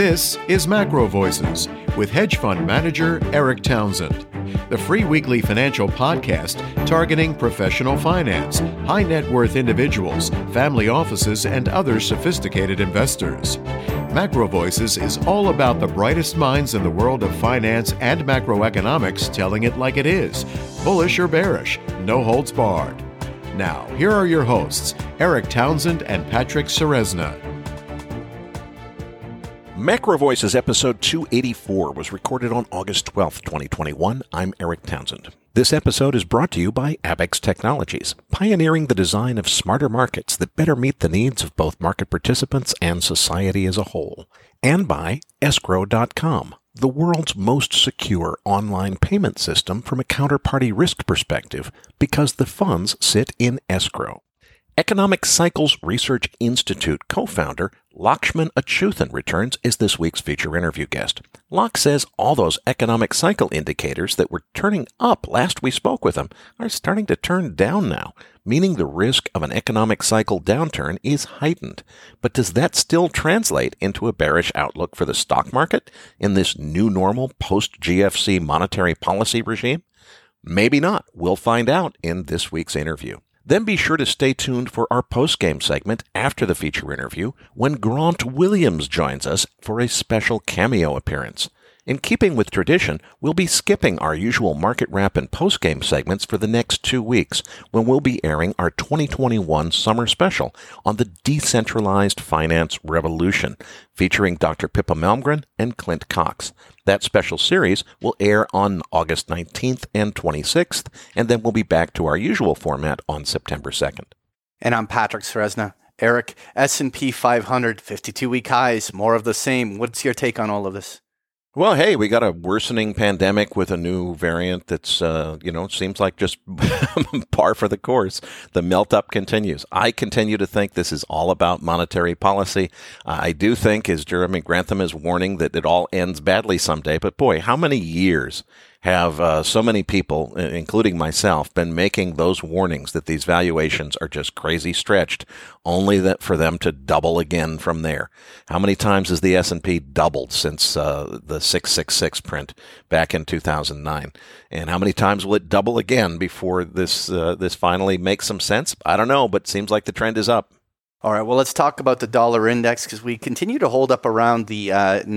This is Macro Voices with hedge fund manager Eric Townsend, the free weekly financial podcast targeting professional finance, high net worth individuals, family offices, and other sophisticated investors. Macro Voices is all about the brightest minds in the world of finance and macroeconomics telling it like it is, bullish or bearish, no holds barred. Now, here are your hosts, Eric Townsend and Patrick Ceresna. Macro Voices episode 284 was recorded on August 12th, 2021. I'm Eric Townsend. This episode is brought to you by Abaxx Technologies, pioneering the design of smarter markets that better meet the needs of both market participants and society as a whole. And by Escrow.com, the world's most secure online payment system from a counterparty risk perspective because the funds sit in escrow. Economic Cycles Research Institute co-founder Lakshman Achuthan returns as this week's feature interview guest. Lak says all those economic cycle indicators that were turning up last we spoke with him are starting to turn down now, meaning the risk of an economic cycle downturn is heightened. But does that still translate into a bearish outlook for the stock market in this new normal post-GFC monetary policy regime? Maybe not. We'll find out in this week's interview. Then be sure to stay tuned for our post-game segment after the feature interview when Grant Williams joins us for a special cameo appearance. In keeping with tradition, we'll be skipping our usual market wrap and post-game segments for the next 2 weeks when we'll be airing our 2021 summer special on the decentralized finance revolution, featuring Dr. Pippa Malmgren and Clint Cox. That special series will air on August 19th and 26th, and then we'll be back to our usual format on September 2nd. And I'm Patrick Ceresna. Eric, S&P 500, 52-week highs, more of the same. What's your take on all of this? Well, hey, we got a worsening pandemic with a new variant that's, seems like just par for the course. The melt-up continues. I continue to think this is all about monetary policy. I do think, as Jeremy Grantham is warning, that it all ends badly someday. But boy, how many years have so many people, including myself, been making those warnings that these valuations are just crazy stretched, only that for them to double again from there? How many times has the S&P doubled since the 666 print back in 2009? And how many times will it double again before this finally makes some sense? I don't know, but it seems like the trend is up. All right, well, let's talk about the dollar index because we continue to hold up around the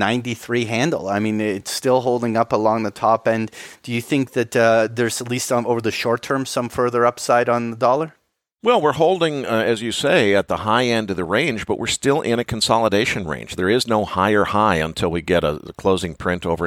93 handle. I mean, it's still holding up along the top end. Do you think that there's at least over the short term some further upside on the dollar? Well, we're holding, as you say, at the high end of the range, but we're still in a consolidation range. There is no higher high until we get a closing print over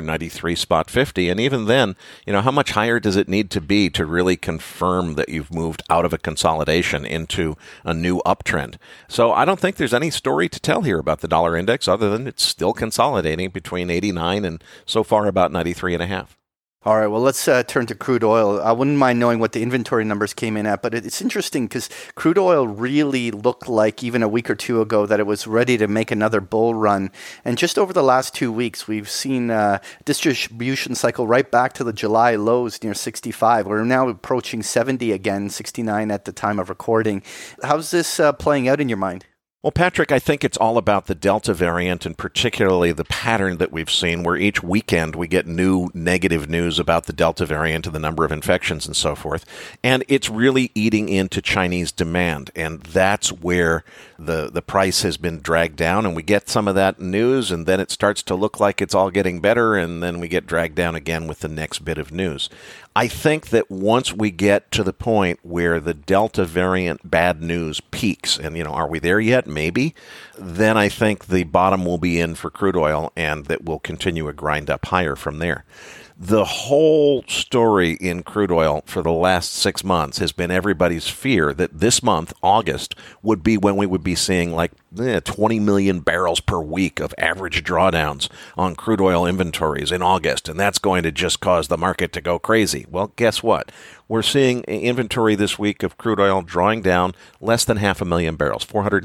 93.50. And even then, how much higher does it need to be to really confirm that you've moved out of a consolidation into a new uptrend? So I don't think there's any story to tell here about the dollar index other than it's still consolidating between 89 and so far about 93.5. All right, well, let's turn to crude oil. I wouldn't mind knowing what the inventory numbers came in at, but it's interesting because crude oil really looked like even a week or two ago that it was ready to make another bull run. And just over the last 2 weeks, we've seen distribution cycle right back to the July lows near 65. We're now approaching 70 again, 69 at the time of recording. How's this playing out in your mind? Well, Patrick, I think it's all about the Delta variant and particularly the pattern that we've seen where each weekend we get new negative news about the Delta variant and the number of infections and so forth. And it's really eating into Chinese demand. And that's where the price has been dragged down. And we get some of that news and then it starts to look like it's all getting better. And then we get dragged down again with the next bit of news. I think that once we get to the point where the Delta variant bad news peaks, and, are we there yet? Maybe. Then I think the bottom will be in for crude oil and that will continue a grind up higher from there. The whole story in crude oil for the last 6 months has been everybody's fear that this month, August, would be when we would be seeing like 20 million barrels per week of average drawdowns on crude oil inventories in August, and that's going to just cause the market to go crazy. Well, guess what? We're seeing inventory this week of crude oil drawing down less than 500,000 barrels,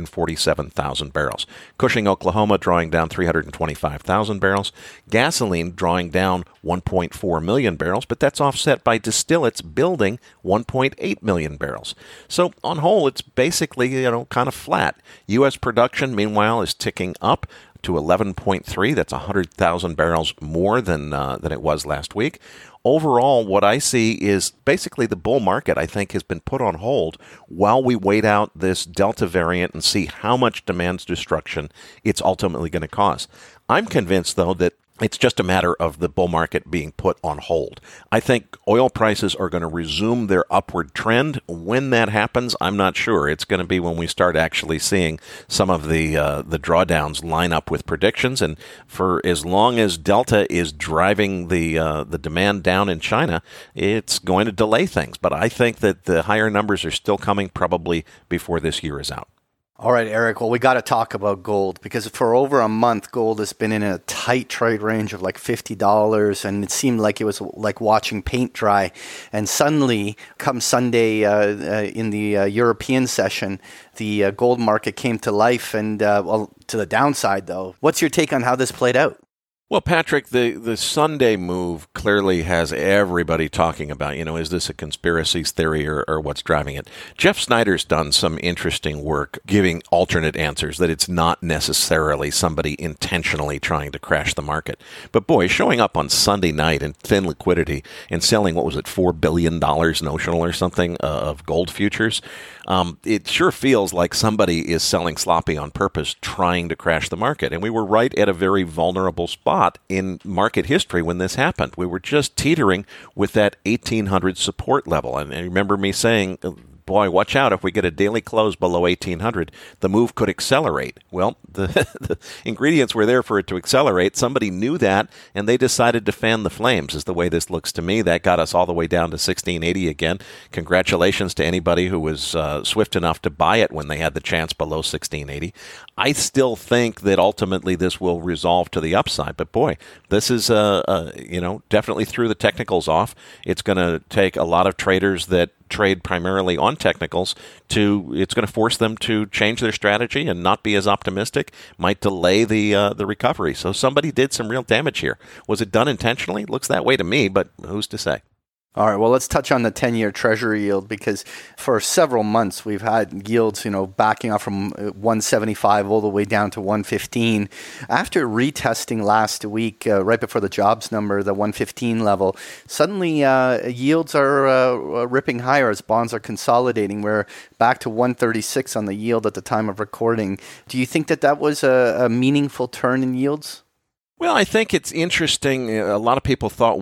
447,000 barrels. Cushing, Oklahoma drawing down 325,000 barrels. Gasoline drawing down 1.4 million barrels, but that's offset by distillates building 1.8 million barrels. So on whole, it's basically, kind of flat. U.S. production production, meanwhile, is ticking up to 11.3. That's 100,000 barrels more than it was last week. Overall, what I see is basically the bull market, I think, has been put on hold while we wait out this Delta variant and see how much demand destruction it's ultimately going to cause. I'm convinced, though, that it's just a matter of the bull market being put on hold. I think oil prices are going to resume their upward trend. When that happens, I'm not sure. It's going to be when we start actually seeing some of the drawdowns line up with predictions. And for as long as Delta is driving the demand down in China, it's going to delay things. But I think that the higher numbers are still coming probably before this year is out. All right, Eric. Well, we got to talk about gold because for over a month, gold has been in a tight trade range of like $50, and it seemed like it was like watching paint dry. And suddenly, come Sunday in the European session, the gold market came to life and, well, to the downside, though. What's your take on how this played out? Well, Patrick, the Sunday move clearly has everybody talking about, is this a conspiracy theory or what's driving it? Jeff Snyder's done some interesting work giving alternate answers, that it's not necessarily somebody intentionally trying to crash the market. But boy, showing up on Sunday night in thin liquidity and selling, what was it, $4 billion notional or something of gold futures, it sure feels like somebody is selling sloppy on purpose, trying to crash the market. And we were right at a very vulnerable spot in market history when this happened. We were just teetering with that 1800 support level. And I remember me saying, boy, watch out. If we get a daily close below 1800, the move could accelerate. Well, the ingredients were there for it to accelerate. Somebody knew that, and they decided to fan the flames, is the way this looks to me. That got us all the way down to 1680 again. Congratulations to anybody who was swift enough to buy it when they had the chance below 1680. I still think that ultimately this will resolve to the upside. But boy, this is, definitely threw the technicals off. It's going to take a lot of traders that trade primarily on technicals it's going to force them to change their strategy and not be as optimistic, might delay the recovery. So somebody did some real damage here. Was it done intentionally? Looks that way to me, but who's to say? All right, well, let's touch on the 10-year Treasury yield because for several months we've had yields, backing off from 175 all the way down to 115. After retesting last week, right before the jobs number, the 115 level, suddenly yields are ripping higher as bonds are consolidating. We're back to 136 on the yield at the time of recording. Do you think that was a meaningful turn in yields? Well, I think it's interesting. A lot of people thought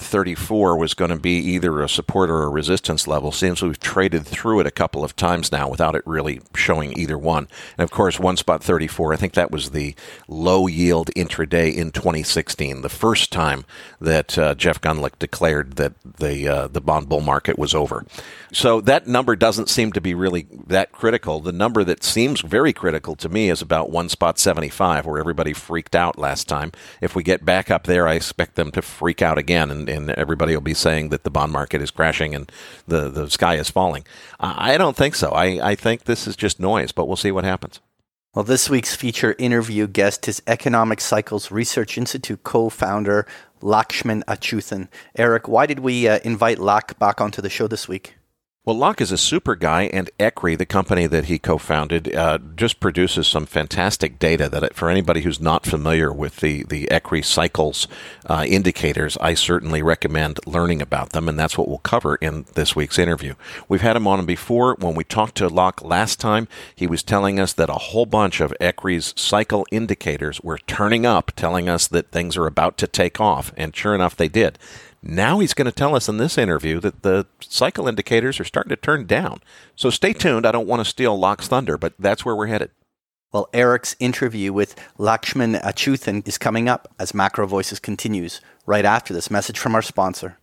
1.34 was going to be either a support or a resistance level. Seems we've traded through it a couple of times now without it really showing either one. And of course, 1.34, I think that was the low yield intraday in 2016, the first time that Jeff Gundlach declared that the bond bull market was over. So that number doesn't seem to be really that critical. The number that seems very critical to me is about 1.75, where everybody freaked out last time. If we get back up there, I expect them to freak out again, and everybody will be saying that the bond market is crashing and the sky is falling. I don't think so. I think this is just noise, but we'll see what happens. Well, this week's feature interview guest is Economic Cycles Research Institute co-founder Lakshman Achuthan. Eric, why did we invite Lak back onto the show this week? Well, Lak is a super guy, and ECRI, the company that he co-founded, just produces some fantastic data that, for anybody who's not familiar with the ECRI cycles indicators, I certainly recommend learning about them, and that's what we'll cover in this week's interview. We've had him on before. When we talked to Lak last time, he was telling us that a whole bunch of ECRI's cycle indicators were turning up, telling us that things are about to take off, and sure enough, they did. Now he's going to tell us in this interview that the cycle indicators are starting to turn down. So stay tuned. I don't want to steal Lak's thunder, but that's where we're headed. Well, Eric's interview with Lakshman Achuthan is coming up as Macro Voices continues right after this message from our sponsor.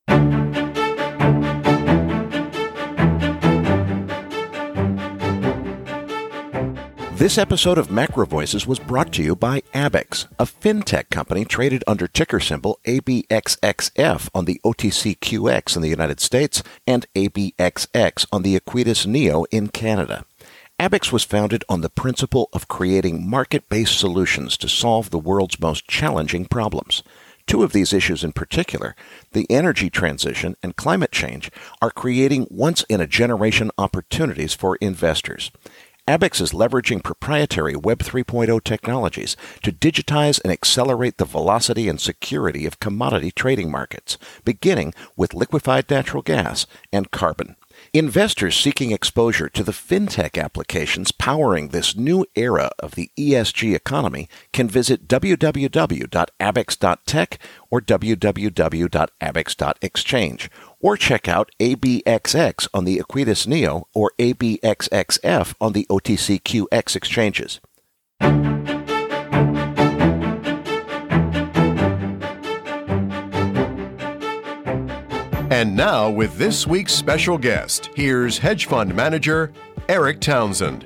This episode of Macro Voices was brought to you by Abex, a fintech company traded under ticker symbol ABXXF on the OTCQX in the United States and ABXX on the Equitas Neo in Canada. Abex was founded on the principle of creating market-based solutions to solve the world's most challenging problems. Two of these issues in particular, the energy transition and climate change, are creating once-in-a-generation opportunities for investors. Abaxx is leveraging proprietary Web 3.0 technologies to digitize and accelerate the velocity and security of commodity trading markets, beginning with liquefied natural gas and carbon. Investors seeking exposure to the fintech applications powering this new era of the ESG economy can visit www.abaxx.tech or www.abaxx.exchange, or check out ABXX on the Equitas Neo or ABXXF on the OTCQX exchanges. And now, with this week's special guest, here's hedge fund manager Eric Townsend.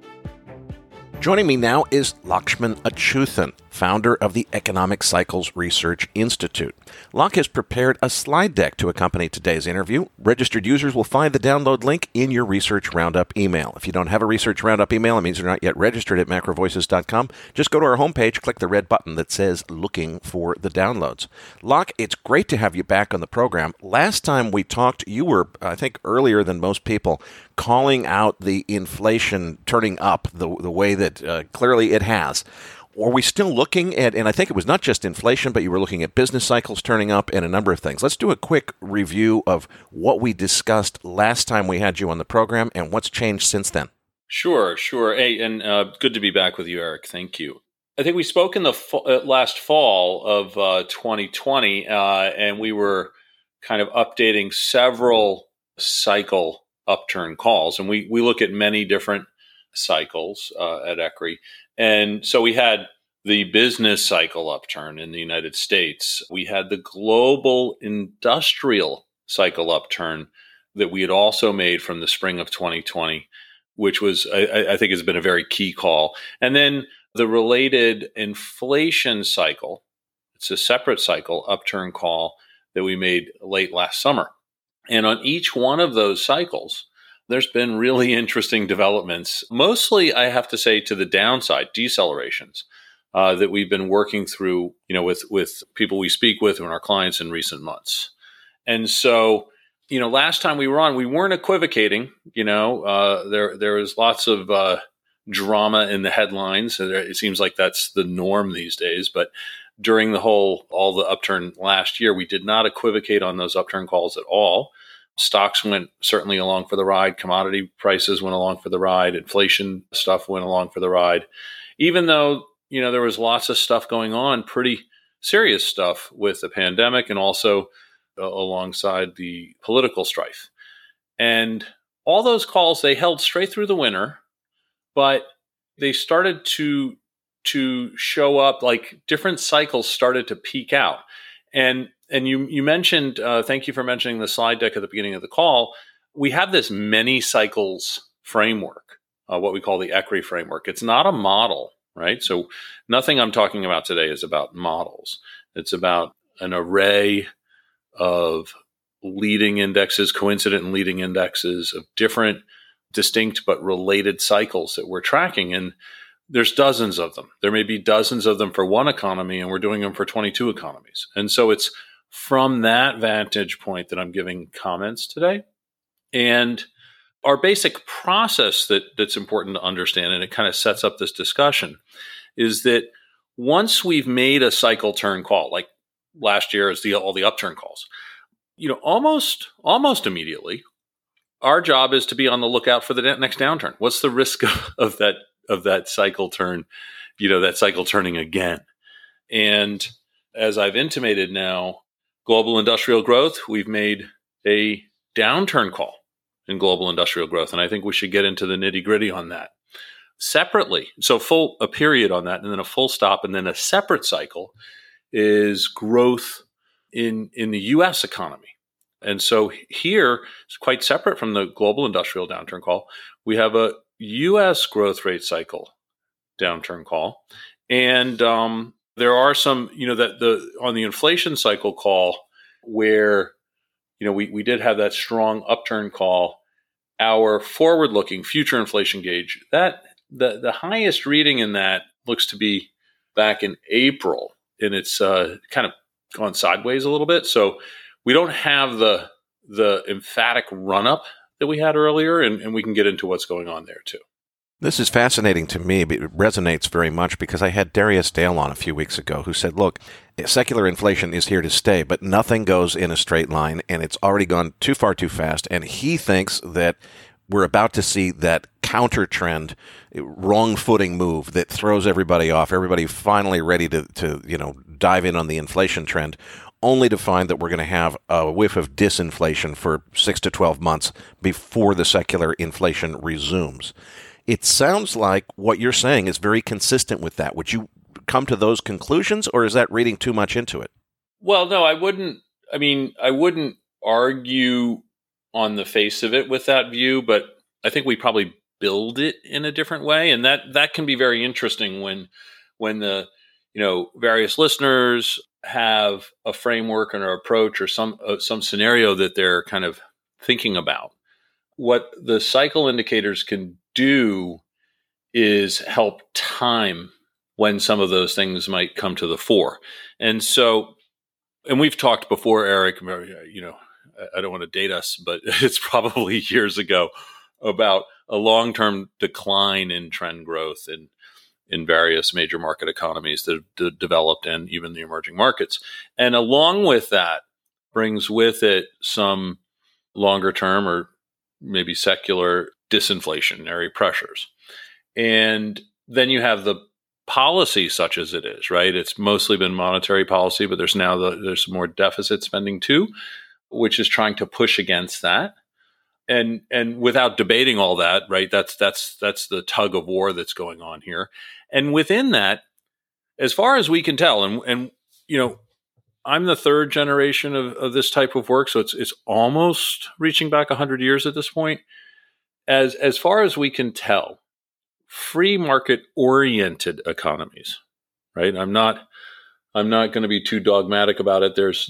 Joining me now is Lakshman Achuthan, founder of the Economic Cycles Research Institute. Lak has prepared a slide deck to accompany today's interview. Registered users will find the download link in your Research Roundup email. If you don't have a Research Roundup email, it means you're not yet registered at macrovoices.com. Just go to our homepage, click the red button that says Looking for the Downloads. Lak, it's great to have you back on the program. Last time we talked, you were, I think, earlier than most people, calling out the inflation turning up the way that clearly it has. Are we still looking at, and I think it was not just inflation, but you were looking at business cycles turning up and a number of things. Let's do a quick review of what we discussed last time we had you on the program and what's changed since then. Sure. Hey, and good to be back with you, Eric. Thank you. I think we spoke in the last fall of 2020, and we were kind of updating several cycle upturn calls. And we look at many different cycles at ECRI. And so we had the business cycle upturn in the United States. We had the global industrial cycle upturn that we had also made from the spring of 2020, which was, I think, has been a very key call. And then the related inflation cycle, it's a separate cycle upturn call that we made late last summer. And on each one of those cycles, there's been really interesting developments, mostly, I have to say, to the downside, decelerations that we've been working through, with people we speak with and our clients in recent months. And so, last time we were on, we weren't equivocating. There was lots of drama in the headlines. It seems like that's the norm these days. But during all the upturn last year, we did not equivocate on those upturn calls at all. Stocks went certainly along for the ride. Commodity prices went along for the ride. Inflation stuff went along for the ride. Even though, there was lots of stuff going on, pretty serious stuff with the pandemic and also alongside the political strife. And all those calls, they held straight through the winter, but they started to show up, like different cycles started to peak out. And you mentioned, thank you for mentioning the slide deck at the beginning of the call. We have this many cycles framework, what we call the ECRI framework. It's not a model, right? So nothing I'm talking about today is about models. It's about an array of leading indexes, coincident and leading indexes of different, distinct but related cycles that we're tracking. And there's dozens of them. There may be dozens of them for one economy, and we're doing them for 22 economies. And so it's from that vantage point that I'm giving comments today. And our basic process that's important to understand, and it kind of sets up this discussion, is that once we've made a cycle turn call, like last year is all the upturn calls, almost immediately, our job is to be on the lookout for the next downturn. What's the risk of that cycle turn, that cycle turning again? And as I've intimated now, global industrial growth, we've made a downturn call in global industrial growth. And I think we should get into the nitty gritty on that separately. So a period on that, and then a full stop, and then a separate cycle is growth in the U.S. economy. And so here, it's quite separate from the global industrial downturn call. We have a U.S. growth rate cycle downturn call. And there are some, on the inflation cycle call where, we did have that strong upturn call, our forward-looking future inflation gauge, that the highest reading in that looks to be back in April, and it's kind of gone sideways a little bit. So we don't have the emphatic run-up that we had earlier, and we can get into what's going on there too. This is fascinating to me. It resonates very much because I had Darius Dale on a few weeks ago who said, look, secular inflation is here to stay, but nothing goes in a straight line, and it's already gone too far too fast. And he thinks that we're about to see that counter trend, wrong footing move that throws everybody off. Everybody finally ready to dive in on the inflation trend, only to find that we're going to have a whiff of disinflation for 6 to 12 months before the secular inflation resumes. It sounds like what you're saying is very consistent with that. Would you come to those conclusions, or is that reading too much into it? Well, no, I wouldn't. I mean, I wouldn't argue on the face of it with that view, but I think we probably build it in a different way, and that can be very interesting when the various listeners have a framework and an approach or some scenario that they're kind of thinking about. What the cycle indicators can do is help time when some of those things might come to the fore. And we've talked before, Eric, I don't want to date us, but it's probably years ago, about a long-term decline in trend growth in various major market economies, the developed and even the emerging markets. And along with that brings with it some longer term or maybe secular disinflationary pressures. And then you have the policy such as it is, right? It's mostly been monetary policy, but there's more deficit spending too, which is trying to push against that. And without debating all that, right? That's the tug of war that's going on here. And within that, as far as we can tell, and I'm the third generation of this type of work, so it's almost reaching back 100 years at this point. As far as we can tell, free market oriented economies, right? I'm not going to be too dogmatic about it. There's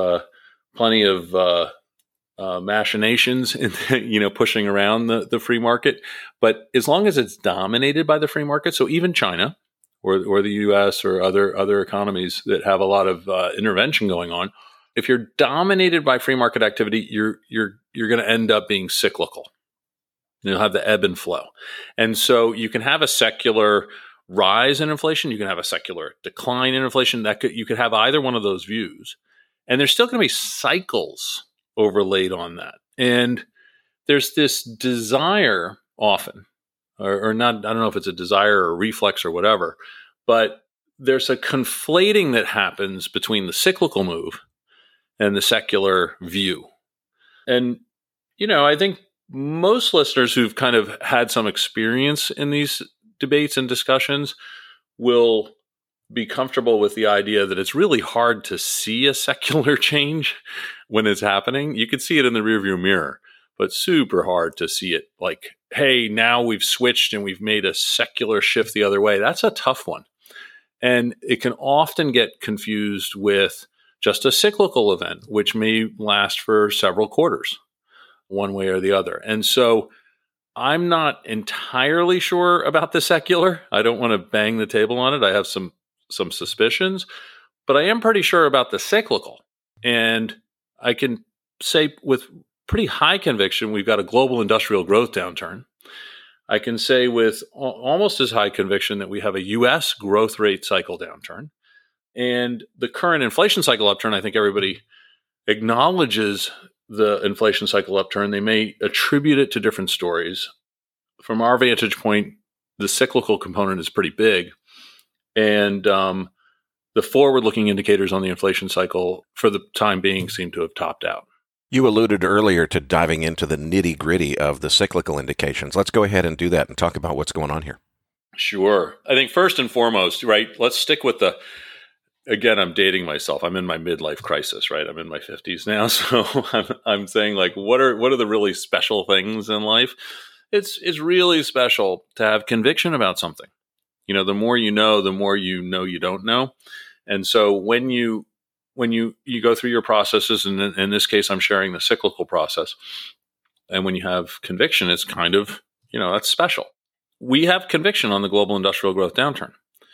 plenty of machinations in pushing around the free market, but as long as it's dominated by the free market, so even China or the U.S. or other economies that have a lot of intervention going on, if you're dominated by free market activity, you're going to end up being cyclical. You'll have the ebb and flow, and so you can have a secular rise in inflation, you can have a secular decline in inflation. You could have either one of those views, and there's still going to be cycles overlaid on that. And there's this desire often, or not, I don't know if it's a desire or a reflex or whatever, but there's a conflating that happens between the cyclical move and the secular view. And, I think most listeners who've kind of had some experience in these debates and discussions will be comfortable with the idea that it's really hard to see a secular change when it's happening. You can see it in the rearview mirror, but super hard to see it like, hey, now we've switched and we've made a secular shift the other way. That's a tough one. And it can often get confused with just a cyclical event, which may last for several quarters, one way or the other. And so I'm not entirely sure about the secular. I don't want to bang the table on it. I have some suspicions, but I am pretty sure about the cyclical. And I can say with pretty high conviction, we've got a global industrial growth downturn. I can say with almost as high conviction that we have a U.S. growth rate cycle downturn. And the current inflation cycle upturn, I think everybody acknowledges the inflation cycle upturn. They may attribute it to different stories. From our vantage point, the cyclical component is pretty big. And the forward-looking indicators on the inflation cycle for the time being seem to have topped out. You alluded earlier to diving into the nitty-gritty of the cyclical indications. Let's go ahead and do that and talk about what's going on here. Sure. I think first and foremost, right, let's stick with again, I'm dating myself. I'm in my midlife crisis, right? I'm in my 50s now. So I'm saying, like, what are the really special things in life? It's really special to have conviction about something. The more you know, the more you know you don't know. And so when you go through your processes, and in this case, I'm sharing the cyclical process, and when you have conviction, it's kind of, that's special. We have conviction on the global industrial growth downturn.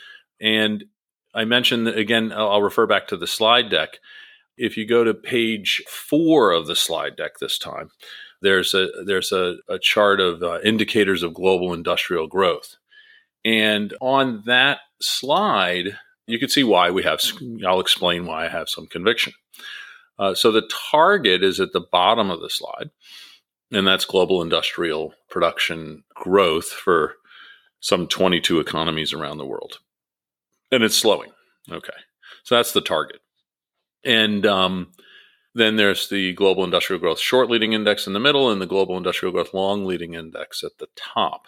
And I mentioned that, again, I'll refer back to the slide deck. If you go to page 4 of the slide deck this time, there's a chart of indicators of global industrial growth. And on that slide, you can see why I'll explain why I have some conviction. So the target is at the bottom of the slide, and that's global industrial production growth for some 22 economies around the world. And it's slowing. Okay. So that's the target. And then there's the global industrial growth short leading index in the middle and the global industrial growth long leading index at the top.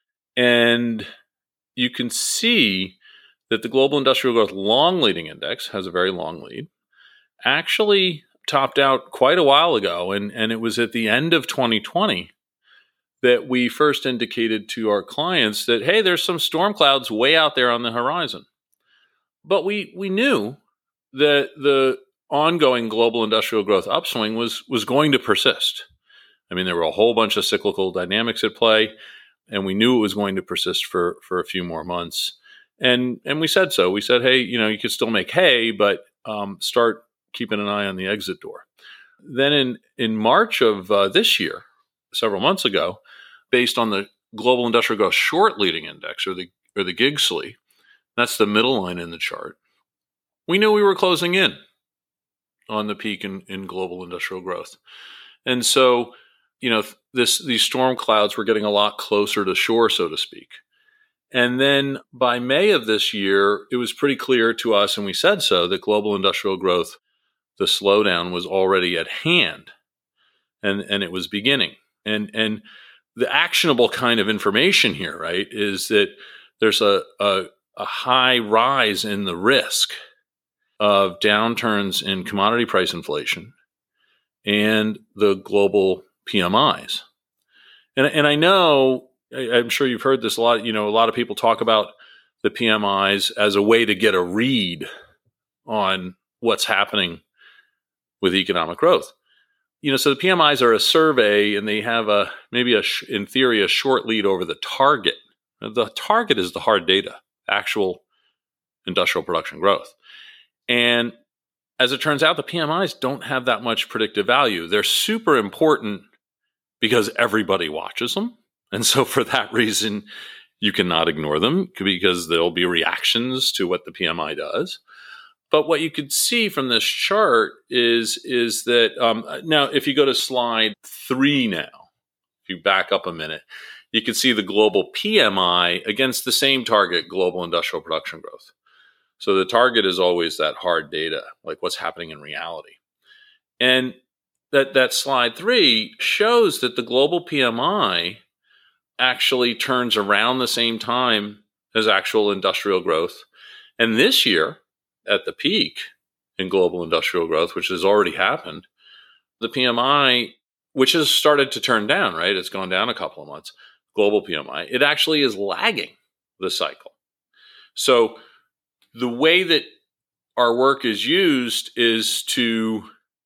And you can see that the global industrial growth long leading index has a very long lead, actually topped out quite a while ago. And it was at the end of 2020 that we first indicated to our clients that, hey, there's some storm clouds way out there on the horizon. But we knew that the ongoing global industrial growth upswing was going to persist. I mean, there were a whole bunch of cyclical dynamics at play, and we knew it was going to persist for a few more months. And we said so. We said, hey, you could still make hay, but start keeping an eye on the exit door. Then in March of this year, several months ago, based on the global industrial growth short leading index or the GIGSLI, that's the middle line in the chart, we knew we were closing in on the peak in global industrial growth. And so, these storm clouds were getting a lot closer to shore, so to speak. And then by May of this year, it was pretty clear to us, and we said so, that global industrial growth, the slowdown was already at hand, and it was beginning. And the actionable kind of information here, right, is that there's a high rise in the risk of downturns in commodity price inflation and the global PMIs. And I know, I'm sure you've heard this a lot, a lot of people talk about the PMIs as a way to get a read on what's happening with economic growth. So the PMIs are a survey, and they have in theory, a short lead over the target. The target is the hard data, actual industrial production growth. And as it turns out, the PMIs don't have that much predictive value. They're super important because everybody watches them. And so for that reason, you cannot ignore them because there'll be reactions to what the PMI does. But what you could see from this chart is that now, if you go to slide 3 now, if you back up a minute, you can see the global PMI against the same target, global industrial production growth. So the target is always that hard data, like what's happening in reality. And that slide 3 shows that the global PMI actually turns around the same time as actual industrial growth. And this year, at the peak in global industrial growth, which has already happened, the PMI, which has started to turn down, right? It's gone down a couple of months, global PMI, it actually is lagging the cycle. So the way that our work is used is to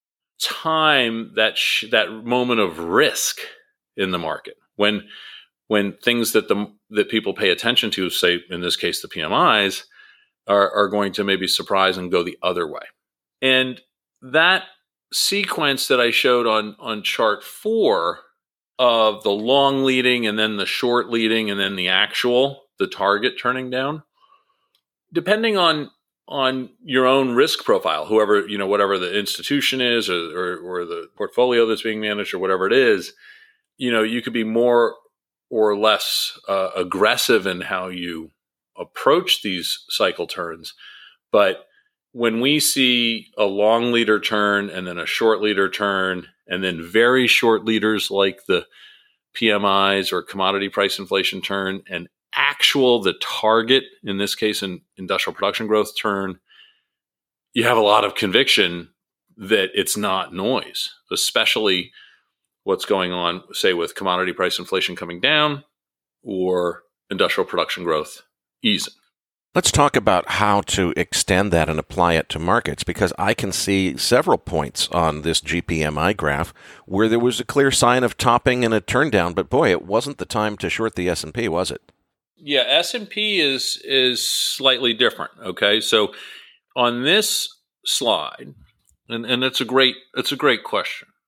time that moment of risk in the market when things that people pay attention to, say in this case the PMIs, are going to maybe surprise and go the other way. And that sequence that I showed on chart 4 of the long leading and then the short leading and then the target turning down, depending on your own risk profile, whatever the institution is or the portfolio that's being managed or whatever it is, you could be more or less aggressive in how you approach these cycle turns. But when we see a long leader turn and then a short leader turn and then very short leaders like the PMIs or commodity price inflation turn and the target, in this case, in industrial production growth turn, you have a lot of conviction that it's not noise, especially what's going on, say, with commodity price inflation coming down or industrial production growth easing. Let's talk about how to extend that and apply it to markets, because I can see several points on this GPMI graph where there was a clear sign of topping and a turn down, but boy, it wasn't the time to short the S&P, was it? Yeah, S&P is slightly different. Okay, so on this slide, and it's a great question.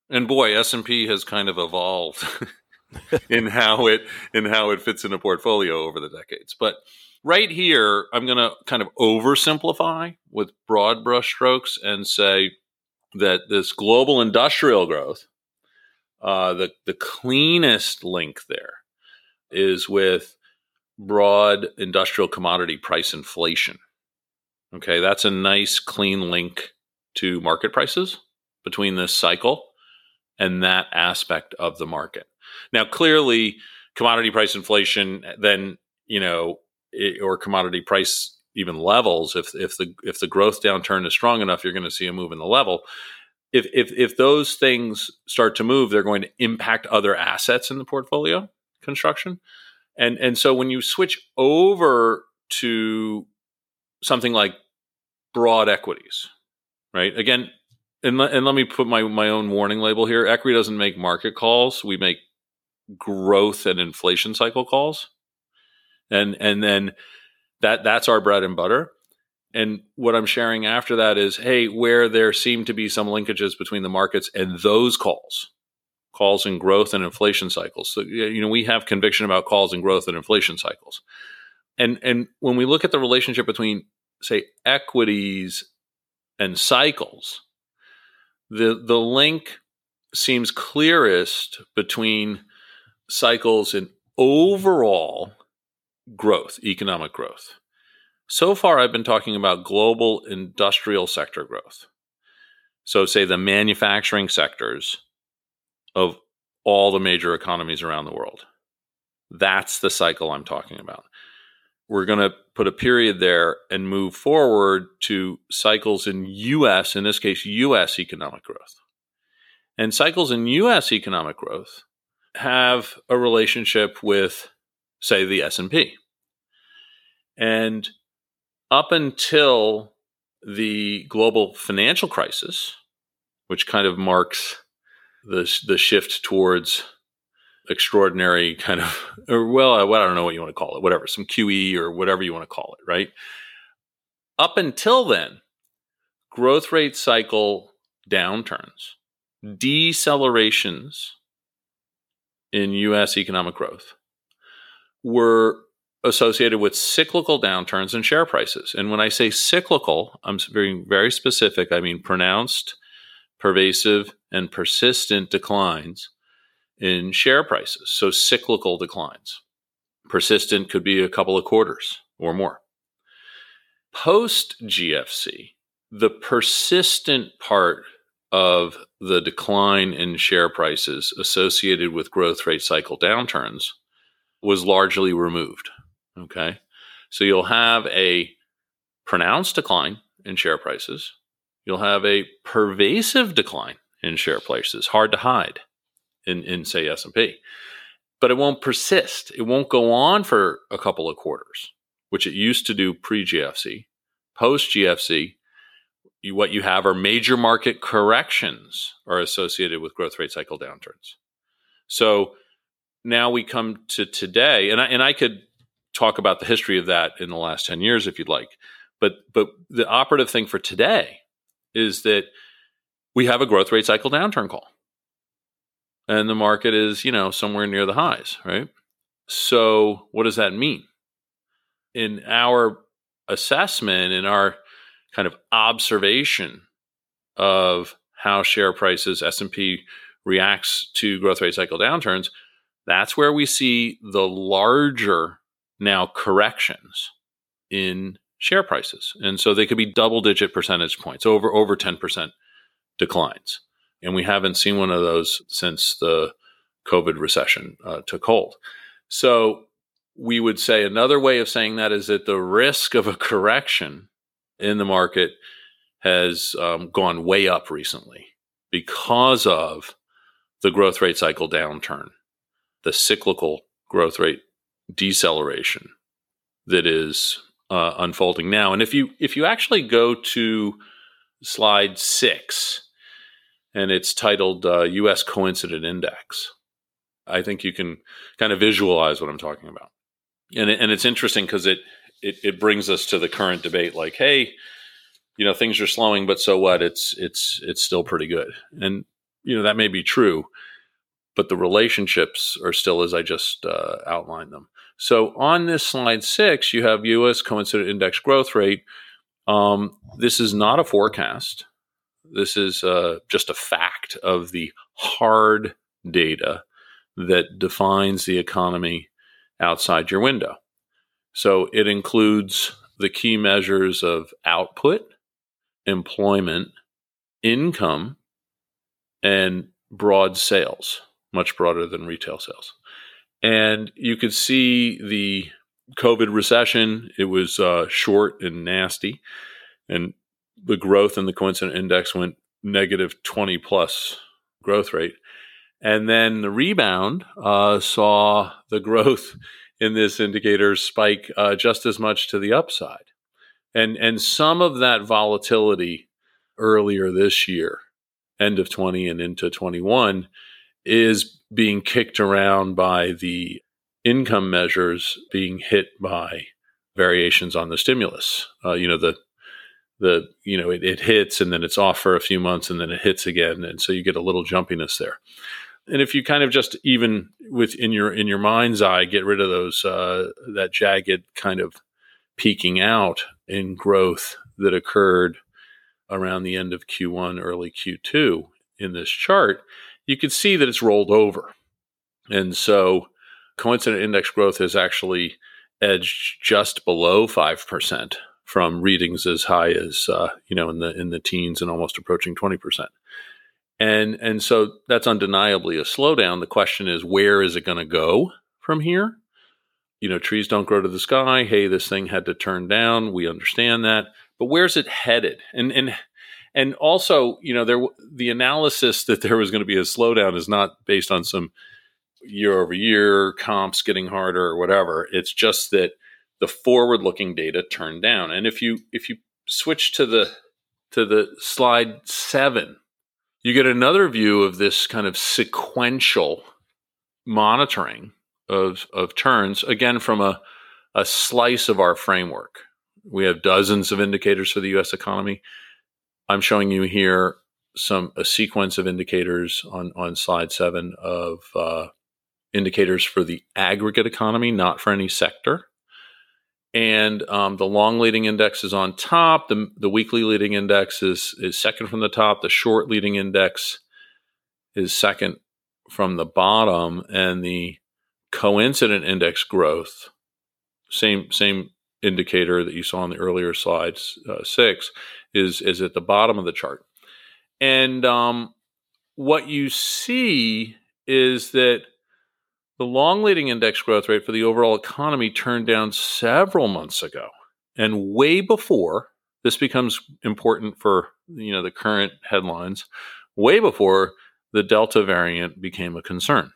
And boy, S&P has kind of evolved in how it fits in a portfolio over the decades. But right here, I'm going to kind of oversimplify with broad brushstrokes and say that this global industrial growth, the cleanest link there is with broad industrial commodity price inflation. Okay, that's a nice clean link to market prices between this cycle and that aspect of the market. Now, clearly, commodity price inflation, then, or commodity price even levels, if the growth downturn is strong enough, you're going to see a move in the level. If those things start to move, they're going to impact other assets in the portfolio construction. And so when you switch over to something like broad equities, right? Again, and let me put my own warning label here. Equity doesn't make market calls. We make growth and inflation cycle calls. And then that's our bread and butter. And what I'm sharing after that is, hey, where there seem to be some linkages between the markets and those calls in growth and inflation cycles. So, we have conviction about calls in growth and inflation cycles. And when we look at the relationship between, say, equities and cycles, the link seems clearest between cycles and overall growth, economic growth. So far, I've been talking about global industrial sector growth. So say the manufacturing sectors of all the major economies around the world. That's the cycle I'm talking about. We're going to put a period there and move forward to cycles in U.S., in this case, U.S. economic growth. And cycles in U.S. economic growth have a relationship with, say, the S&P. And up until the global financial crisis, which kind of marks the shift towards extraordinary kind of, I don't know what you want to call it, whatever, some QE or whatever you want to call it, right? Up until then, growth rate cycle downturns, decelerations in U.S. economic growth were associated with cyclical downturns in share prices. And when I say cyclical, I'm very, very specific. I mean pronounced, pervasive, and persistent declines in share prices. So cyclical declines. Persistent could be a couple of quarters or more. Post GFC, the persistent part of the decline in share prices associated with growth rate cycle downturns was largely removed. Okay. So you'll have a pronounced decline in share prices. You'll have a pervasive decline in share prices, hard to hide in say, S&P. But it won't persist. It won't go on for a couple of quarters, which it used to do pre-GFC. Post-GFC, what you have are major market corrections are associated with growth rate cycle downturns. So now we come to today, and I could talk about the history of that in the last 10 years if you'd like. But the operative thing for today is that we have a growth rate cycle downturn call. And the market is, somewhere near the highs, right? So what does that mean? In our assessment, in our kind of observation of how share prices, S&P reacts to growth rate cycle downturns, that's where we see the larger now corrections in share prices. And so they could be double-digit percentage points, over 10% declines. And we haven't seen one of those since the COVID recession took hold. So we would say another way of saying that is that the risk of a correction in the market has gone way up recently because of the growth rate cycle downturn, the cyclical growth rate deceleration that is unfolding now. And if you actually go to slide 6, and it's titled U.S. Coincident Index, I think you can kind of visualize what I'm talking about. And it's interesting because it brings us to the current debate, like, hey, things are slowing, but so what? It's still pretty good. And that may be true, but the relationships are still as I just outlined them. So on this slide 6, you have U.S. coincident index growth rate. This is not a forecast. This is just a fact of the hard data that defines the economy outside your window. So it includes the key measures of output, employment, income, and broad sales, much broader than retail sales. And you could see the COVID recession. It was short and nasty. And the growth in the coincident index went negative 20 plus growth rate. And then the rebound saw the growth in this indicator spike just as much to the upside. And some of that volatility earlier this year, end of 20 and into 21, is being kicked around by the income measures being hit by variations on the stimulus. It hits and then it's off for a few months and then it hits again. And so you get a little jumpiness there. And if you kind of just even in your mind's eye, get rid of those, that jagged kind of peaking out in growth that occurred around the end of Q1, early Q2 in this chart, you could see that it's rolled over. And so coincident index growth has actually edged just below 5% from readings as high as, in the teens and almost approaching 20%. And so that's undeniably a slowdown. The question is, where is it going to go from here? Trees don't grow to the sky. Hey, this thing had to turn down. We understand that. But where's it headed? And also, the analysis that there was going to be a slowdown is not based on some year-over-year comps getting harder or whatever. It's just that the forward-looking data turned down. And if you switch to the slide 7, you get another view of this kind of sequential monitoring of turns, again, from a slice of our framework. We have dozens of indicators for the U.S. economy. I'm showing you here a sequence of indicators on slide 7 of indicators for the aggregate economy, not for any sector. And the long leading index is on top. The weekly leading index is second from the top. The short leading index is second from the bottom. And the coincident index growth, same indicator that you saw on the earlier slides, 6, is at the bottom of the chart. And what you see is that the long leading index growth rate for the overall economy turned down several months ago. And way before, this becomes important for the current headlines, way before the Delta variant became a concern.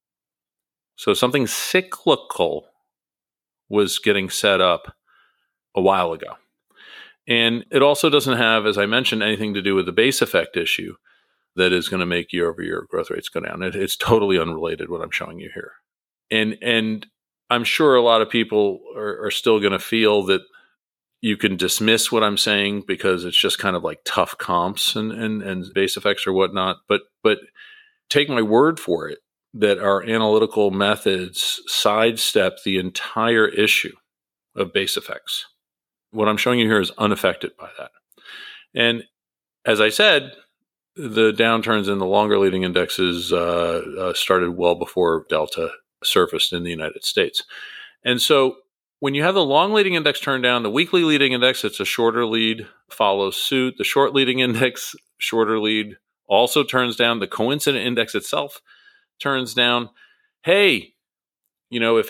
So something cyclical was getting set up a while ago. And it also doesn't have, as I mentioned, anything to do with the base effect issue that is going to make year-over-year growth rates go down. It's totally unrelated, what I'm showing you here. And I'm sure a lot of people are still going to feel that you can dismiss what I'm saying because it's just kind of like tough comps and base effects or whatnot. But take my word for it that our analytical methods sidestep the entire issue of base effects. What I'm showing you here is unaffected by that. And as I said, the downturns in the longer leading indexes started well before Delta surfaced in the United States. And so when you have the long leading index turn down, the weekly leading index, it's a shorter lead, follows suit. The short leading index, shorter lead, also turns down. The coincident index itself turns down. Hey, if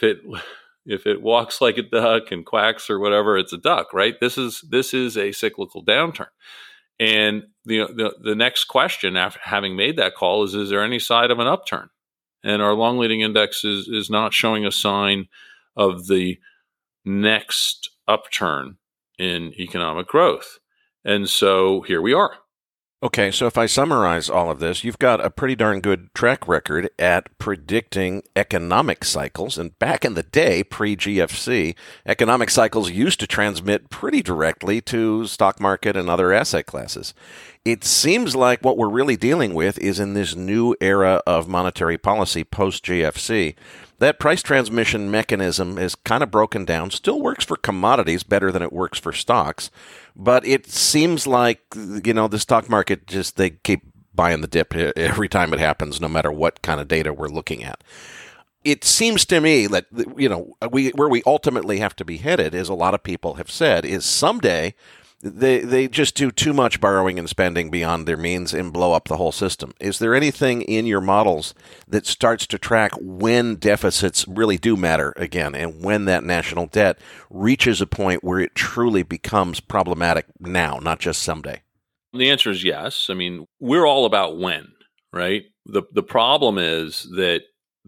it walks like a duck and quacks or whatever, it's a duck, right? This is a cyclical downturn. And the next question after having made that call is there any side of an upturn? And our long leading index is not showing a sign of the next upturn in economic growth. And so here we are. Okay, so if I summarize all of this, you've got a pretty darn good track record at predicting economic cycles. And back in the day, pre-GFC, economic cycles used to transmit pretty directly to stock market and other asset classes. It seems like what we're really dealing with is in this new era of monetary policy post-GFC. That price transmission mechanism is kind of broken down, still works for commodities better than it works for stocks, but it seems like, the stock market they keep buying the dip every time it happens, no matter what kind of data we're looking at. It seems to me that, where we ultimately have to be headed, as a lot of people have said, is someday they just do too much borrowing and spending beyond their means and blow up the whole system. Is there anything in your models that starts to track when deficits really do matter again and when that national debt reaches a point where it truly becomes problematic now, not just someday? The answer is yes. I mean, we're all about when, right? The problem is that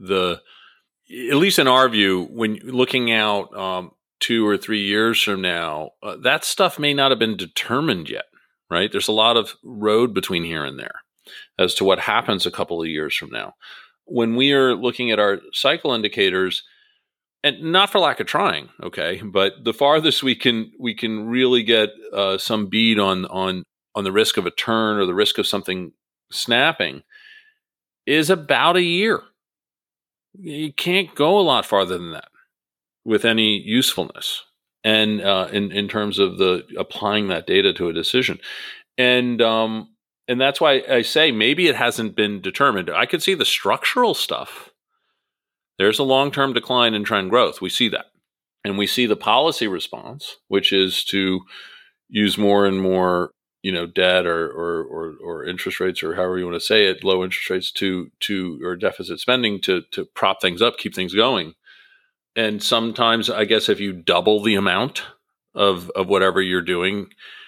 at least in our view, when looking out 2 or 3 years from now, that stuff may not have been determined yet, right? There's a lot of road between here and there as to what happens a couple of years from now. When we are looking at our cycle indicators, and not for lack of trying, okay, but the farthest we can really get some bead on the risk of a turn or the risk of something snapping is about a year. You can't go a lot farther than that with any usefulness, and in terms of the applying that data to a decision, and that's why I say maybe it hasn't been determined. I could see the structural stuff. There's a long-term decline in trend growth. We see that, and we see the policy response, which is to use more and more, debt or interest rates, or however you want to say it, low interest rates to or deficit spending to prop things up, keep things going. And sometimes, I guess, if you double the amount of whatever you're doing,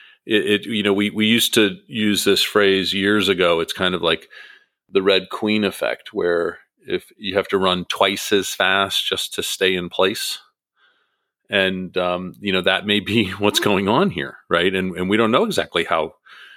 we used to use this phrase years ago. It's kind of like the Red Queen effect, where if you have to run twice as fast just to stay in place, and that may be what's going on here, right? And we don't know exactly how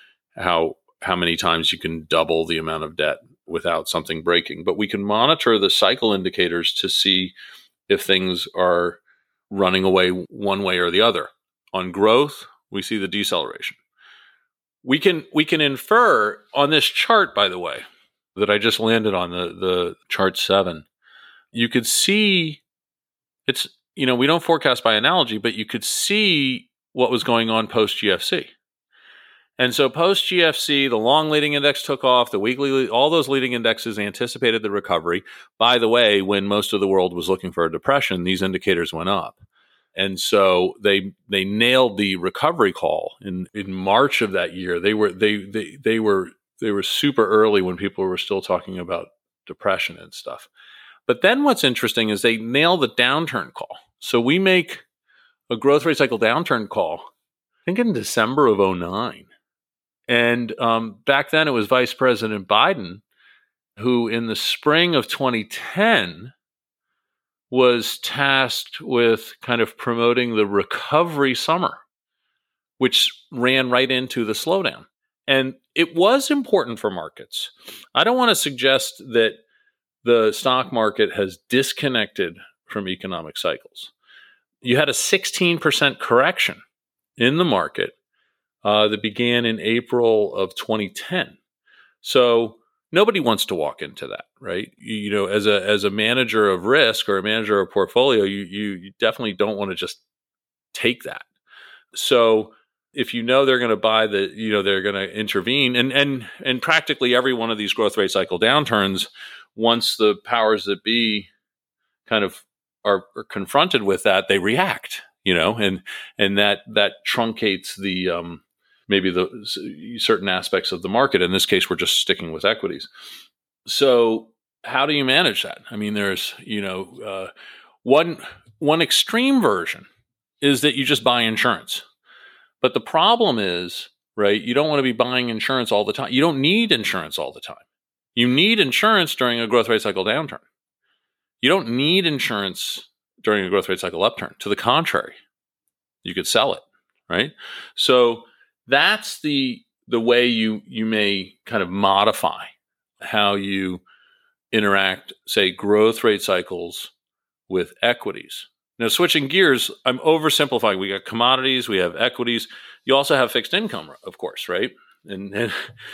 many times you can double the amount of debt without something breaking, but we can monitor the cycle indicators to see if things are running away one way or the other. On growth, we see the deceleration. We can infer on this chart, by the way, that I just landed on, the chart 7. You could see it's, we don't forecast by analogy, but you could see what was going on post GFC. And so post GFC, the long leading index took off, the weekly, all those leading indexes anticipated the recovery. By the way, when most of the world was looking for a depression, these indicators went up. And so they nailed the recovery call in March of that year. They were super early when people were still talking about depression and stuff. But then what's interesting is they nail the downturn call. So we make a growth rate cycle downturn call, I think in December of 2009. And back then it was Vice President Biden who, in the spring of 2010, was tasked with kind of promoting the recovery summer, which ran right into the slowdown. And it was important for markets. I don't want to suggest that the stock market has disconnected from economic cycles. You had a 16% correction in the market that began in April of 2010. So nobody wants to walk into that, right? As a manager of risk or a manager of portfolio, you definitely don't want to just take that. So if they're going to buy they're going to intervene, and practically every one of these growth rate cycle downturns, once the powers that be kind of are confronted with that, they react, and that truncates the maybe the certain aspects of the market. In this case, we're just sticking with equities. So how do you manage that? I mean, there's, one extreme version is that you just buy insurance. But the problem is, right, you don't want to be buying insurance all the time. You don't need insurance all the time. You need insurance during a growth rate cycle downturn. You don't need insurance during a growth rate cycle upturn. To the contrary, you could sell it, right? So that's the the way you may kind of modify how you interact, say, growth rate cycles with equities. Now, switching gears, I'm oversimplifying. We got commodities, we have equities. You also have fixed income, of course, right? And the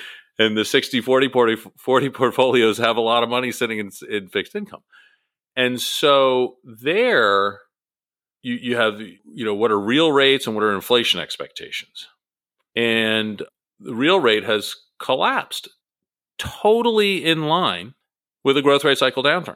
60-40 portfolios have a lot of money sitting in fixed income. And so there you have, what are real rates and what are inflation expectations? And the real rate has collapsed totally in line with a growth rate cycle downturn.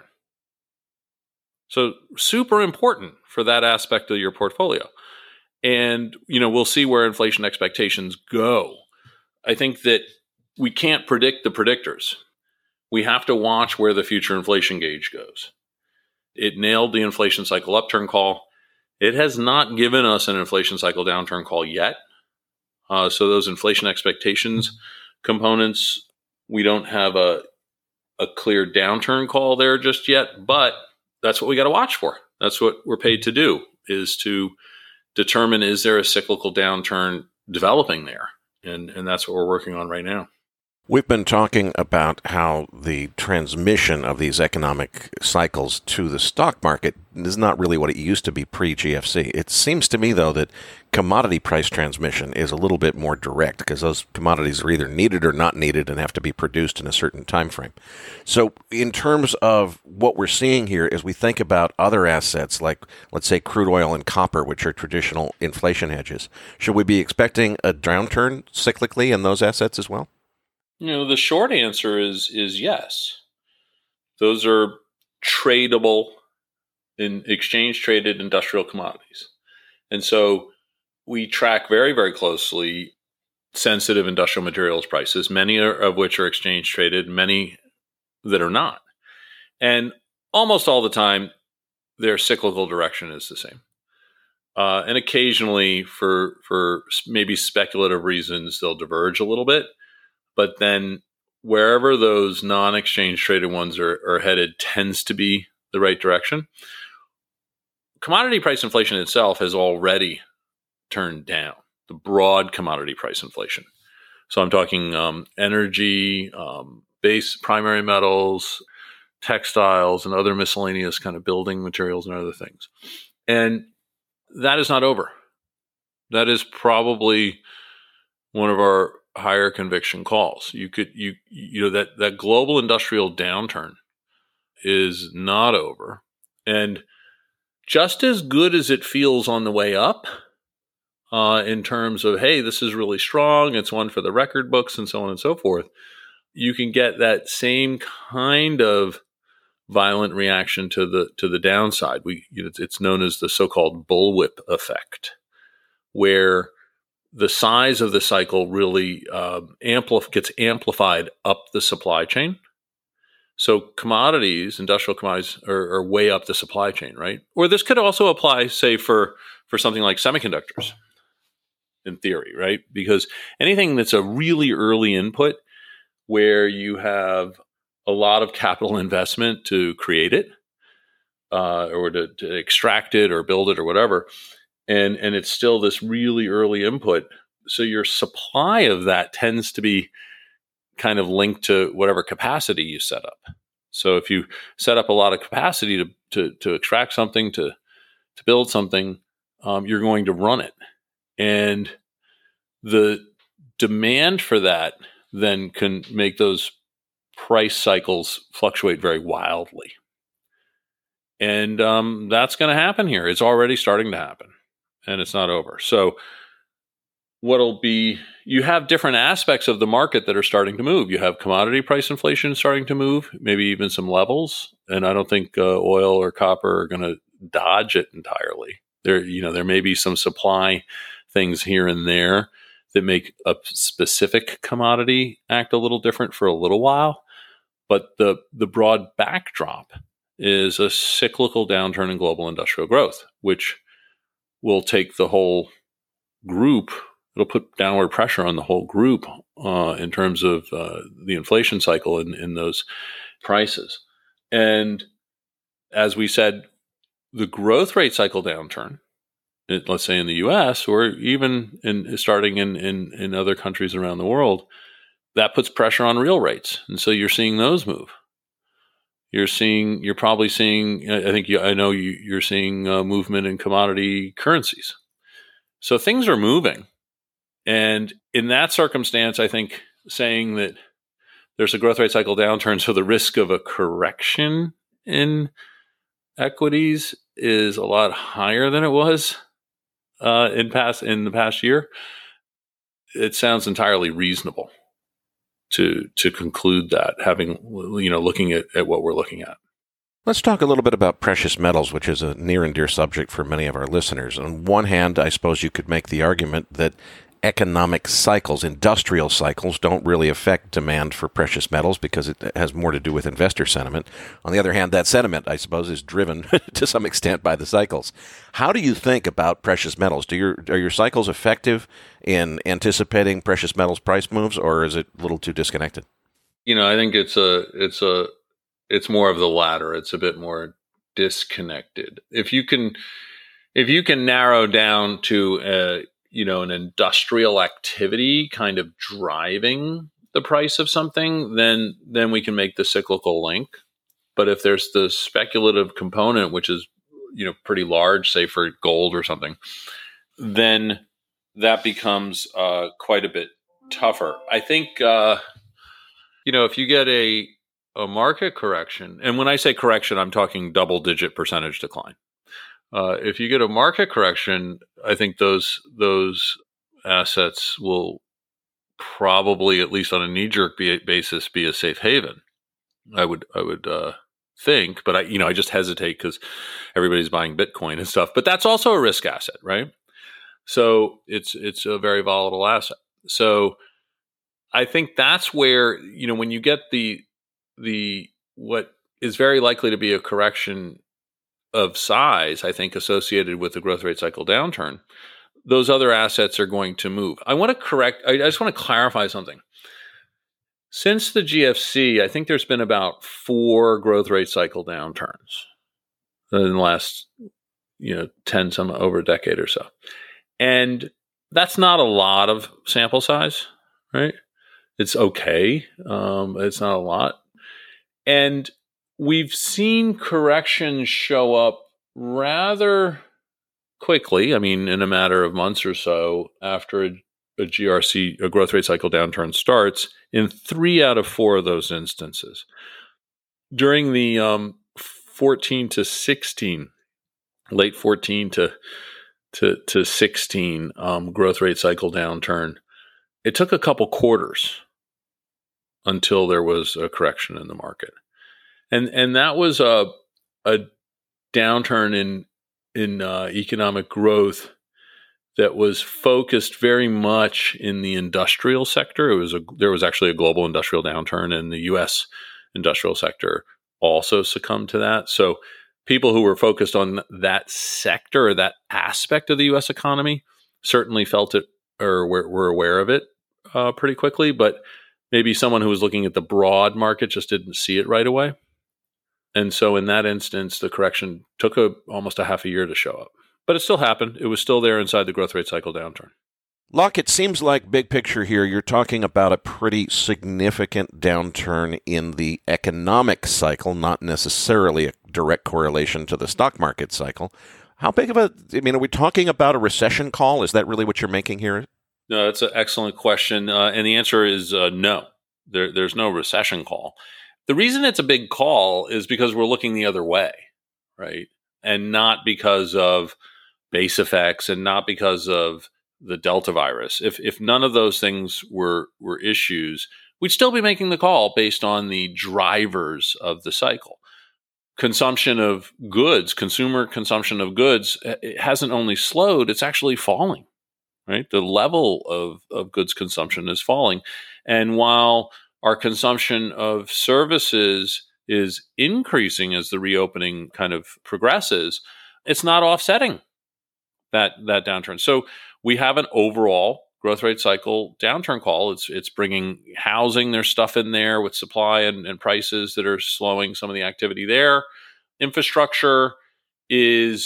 So super important for that aspect of your portfolio. And, we'll see where inflation expectations go. I think that we can't predict the predictors. We have to watch where the future inflation gauge goes. It nailed the inflation cycle upturn call. It has not given us an inflation cycle downturn call yet. So those inflation expectations components, we don't have a clear downturn call there just yet, but that's what we got to watch for. That's what we're paid to do, is to determine, is there a cyclical downturn developing there? And that's what we're working on right now. We've been talking about how the transmission of these economic cycles to the stock market is not really what it used to be pre-GFC. It seems to me, though, that commodity price transmission is a little bit more direct because those commodities are either needed or not needed and have to be produced in a certain time frame. So in terms of what we're seeing here, as we think about other assets like, let's say, crude oil and copper, which are traditional inflation hedges, should we be expecting a downturn cyclically in those assets as well? The short answer is yes. Those are tradable, in exchange traded industrial commodities. And so we track very, very closely sensitive industrial materials prices, many of which are exchange traded, many that are not. And almost all the time, their cyclical direction is the same. And occasionally, for maybe speculative reasons, they'll diverge a little bit. But then wherever those non-exchange traded ones are headed tends to be the right direction. Commodity price inflation itself has already turned down, the broad commodity price inflation. So I'm talking energy, base primary metals, textiles, and other miscellaneous kind of building materials and other things. And that is not over. That is probably one of our higher conviction calls. That global industrial downturn is not over. And just as good as it feels on the way up, in terms of, hey, this is really strong, it's one for the record books and so on and so forth, you can get that same kind of violent reaction to the downside. It's known as the so-called bullwhip effect, where the size of the cycle really gets amplified up the supply chain. So commodities, industrial commodities, are way up the supply chain, right? Or this could also apply, say, for something like semiconductors, in theory, right? Because anything that's a really early input where you have a lot of capital investment to create it, or to extract it or build it or whatever, and it's still this really early input. So your supply of that tends to be kind of linked to whatever capacity you set up. So if you set up a lot of capacity to extract something, to build something, you're going to run it. And the demand for that then can make those price cycles fluctuate very wildly. And that's going to happen here. It's already starting to happen. And it's not over. So you have different aspects of the market that are starting to move. You have commodity price inflation starting to move, maybe even some levels. And I don't think oil or copper are going to dodge it entirely. There may be some supply things here and there that make a specific commodity act a little different for a little while. But the broad backdrop is a cyclical downturn in global industrial growth, which will take the whole group, it'll put downward pressure on the whole group in terms of the inflation cycle in those prices. And as we said, the growth rate cycle downturn let's say in the U.S. or even starting in other countries around the world, that puts pressure on real rates, and so you're seeing those move. You're probably seeing. I know you're seeing movement in commodity currencies. So things are moving, and in that circumstance, I think saying that there's a growth rate cycle downturn, so the risk of a correction in equities is a lot higher than it was in the past year. It sounds entirely reasonable to conclude that, having looking at what we're looking at. Let's talk a little bit about precious metals, which is a near and dear subject for many of our listeners. On one hand, I suppose you could make the argument that economic cycles, industrial cycles, don't really affect demand for precious metals because it has more to do with investor sentiment. On the other hand, that sentiment, I suppose, is driven to some extent by the cycles. How do you think about precious metals? Are your cycles effective in anticipating precious metals price moves, or is it a little too disconnected? I think it's more of the latter. It's a bit more disconnected. If you can narrow down to an industrial activity kind of driving the price of something, then we can make the cyclical link. But if there's the speculative component, which is pretty large, say for gold or something, then that becomes quite a bit tougher. I think if you get a market correction, and when I say correction, I'm talking double-digit percentage decline. If you get a market correction, I think those assets will probably, at least on a knee-jerk basis, be a safe haven. I would think, but I just hesitate because everybody's buying Bitcoin and stuff. But that's also a risk asset, right? So it's a very volatile asset. So I think that's where when you get the what is very likely to be a correction of size, I think, associated with the growth rate cycle downturn, those other assets are going to move. I just want to clarify something. Since the GFC, I think there's been about 4 growth rate cycle downturns in the last, 10 some over a decade or so. And that's not a lot of sample size, right? It's okay. It's not a lot. And we've seen corrections show up rather quickly. I mean, in a matter of months or so after a GRC, a growth rate cycle downturn starts, in 3 out of 4 of those instances. During the 14 to 16, late 14 to 16 growth rate cycle downturn, it took a couple quarters until there was a correction in the market. And that was a downturn in economic growth that was focused very much in the industrial sector. There was actually a global industrial downturn, and the U.S. industrial sector also succumbed to that. So people who were focused on that sector or that aspect of the U.S. economy certainly felt it or were aware of it pretty quickly, but maybe someone who was looking at the broad market just didn't see it right away. And so in that instance, the correction took almost a half a year to show up. But it still happened. It was still there inside the growth rate cycle downturn. Locke, it seems like big picture here, you're talking about a pretty significant downturn in the economic cycle, not necessarily a direct correlation to the stock market cycle. How big of are we talking about a recession call? Is that really what you're making here? No, that's an excellent question. And the answer is no. There's no recession call. The reason it's a big call is because we're looking the other way, right? And not because of base effects and not because of the Delta virus. If none of those things were issues, we'd still be making the call based on the drivers of the cycle. Consumption of goods, consumer consumption of goods, it hasn't only slowed, it's actually falling, right? The level of goods consumption is falling. And while our consumption of services is increasing as the reopening kind of progresses, it's not offsetting that downturn. So we have an overall growth rate cycle downturn call. It's bringing housing. There's stuff in there with supply and prices that are slowing some of the activity there. Infrastructure is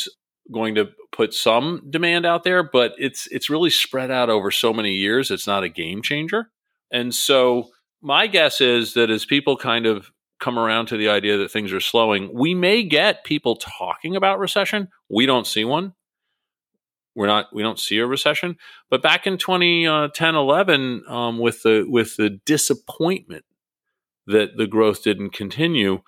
going to put some demand out there, but it's really spread out over so many years. It's not a game changer. And so my guess is that as people kind of come around to the idea that things are slowing, we may get people talking about recession. We don't see one. We don't see a recession. But back in 2010, 11, with the disappointment that the growth didn't continue,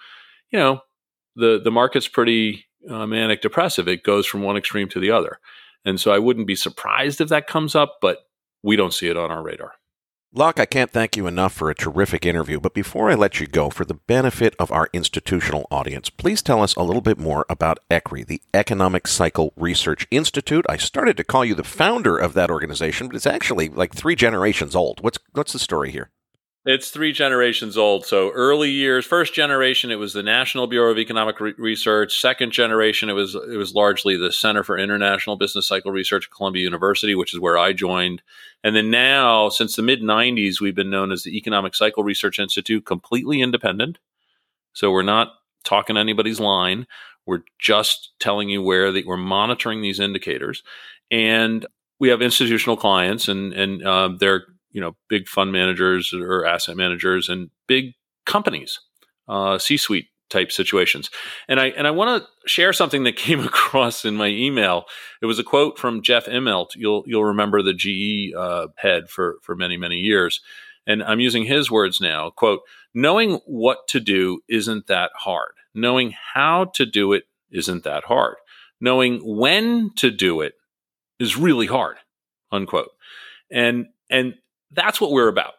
the market's pretty manic depressive. It goes from one extreme to the other. And so I wouldn't be surprised if that comes up, but we don't see it on our radar. Locke, I can't thank you enough for a terrific interview, but before I let you go, for the benefit of our institutional audience, please tell us a little bit more about ECRI, the Economic Cycle Research Institute. I started to call you the founder of that organization, but it's actually like 3 generations old. What's the story here? It's 3 generations old. So early years, first generation, it was the National Bureau of Economic Research. Second generation, it was largely the Center for International Business Cycle Research at Columbia University, which is where I joined. And then now, since the mid-90s, we've been known as the Economic Cycle Research Institute, completely independent. So we're not talking anybody's line. We're just telling you we're monitoring these indicators. And we have institutional clients, and they're big fund managers or asset managers and big companies, C-suite type situations. And I want to share something that came across in my email. It was a quote from Jeff Immelt. You'll remember the GE head for many, many years. And I'm using his words now. Quote, "Knowing what to do isn't that hard. Knowing how to do it isn't that hard. Knowing when to do it is really hard." Unquote. And that's what we're about.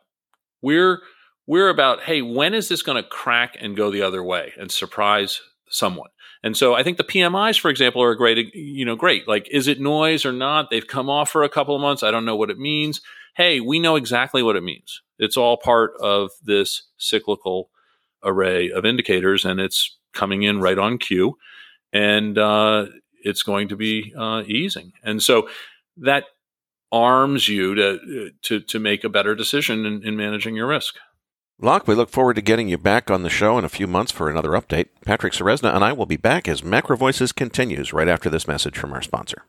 We're about, hey, when is this going to crack and go the other way and surprise someone? And so I think the PMIs, for example, are great. Like, is it noise or not? They've come off for a couple of months. I don't know what it means. Hey, we know exactly what it means. It's all part of this cyclical array of indicators, and it's coming in right on cue, and it's going to be easing. And so that arms you to make a better decision in managing your risk. Locke, we look forward to getting you back on the show in a few months for another update. Patrick Ceresna and I will be back as Macro Voices continues right after this message from our sponsor.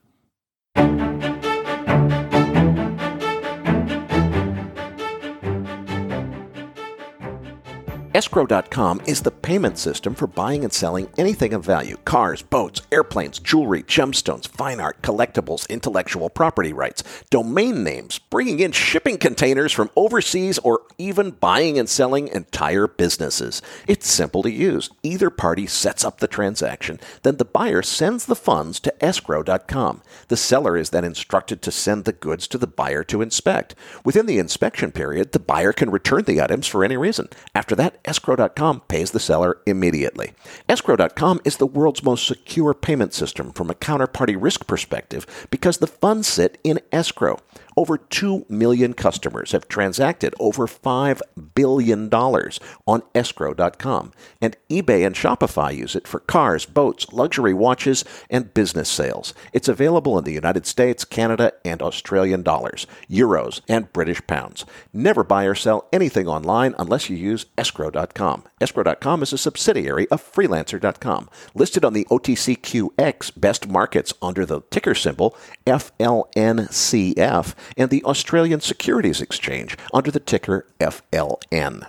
Escrow.com is the payment system for buying and selling anything of value: cars, boats, airplanes, jewelry, gemstones, fine art, collectibles, intellectual property rights, domain names, bringing in shipping containers from overseas, or even buying and selling entire businesses. It's simple to use. Either party sets up the transaction, then the buyer sends the funds to Escrow.com. The seller is then instructed to send the goods to the buyer to inspect. Within the inspection period, the buyer can return the items for any reason. After that, Escrow.com pays the seller immediately. Escrow.com is the world's most secure payment system from a counterparty risk perspective because the funds sit in escrow. Over 2 million customers have transacted over $5 billion on Escrow.com, and eBay and Shopify use it for cars, boats, luxury watches, and business sales. It's available in the United States, Canada, and Australian dollars, euros, and British pounds. Never buy or sell anything online unless you use Escrow.com. Escrow.com is a subsidiary of Freelancer.com, listed on the OTCQX Best Markets under the ticker symbol FLNCF, and the Australian Securities Exchange under the ticker FLN.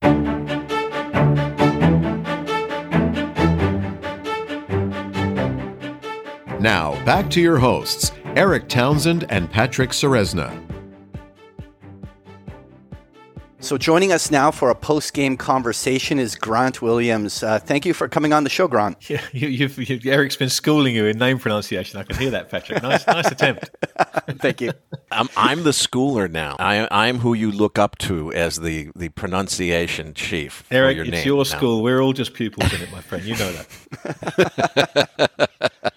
Now, back to your hosts, Eric Townsend and Patrick Ceresna. So joining us now for a post-game conversation is Grant Williams. Thank you for coming on the show, Grant. Yeah, Eric's been schooling you in name pronunciation. I can hear that, Patrick. Nice attempt. Thank you. I'm the schooler now. I'm who you look up to as the pronunciation chief. Eric, your it's name your now. school. We're all just pupils in it, my friend. You know that.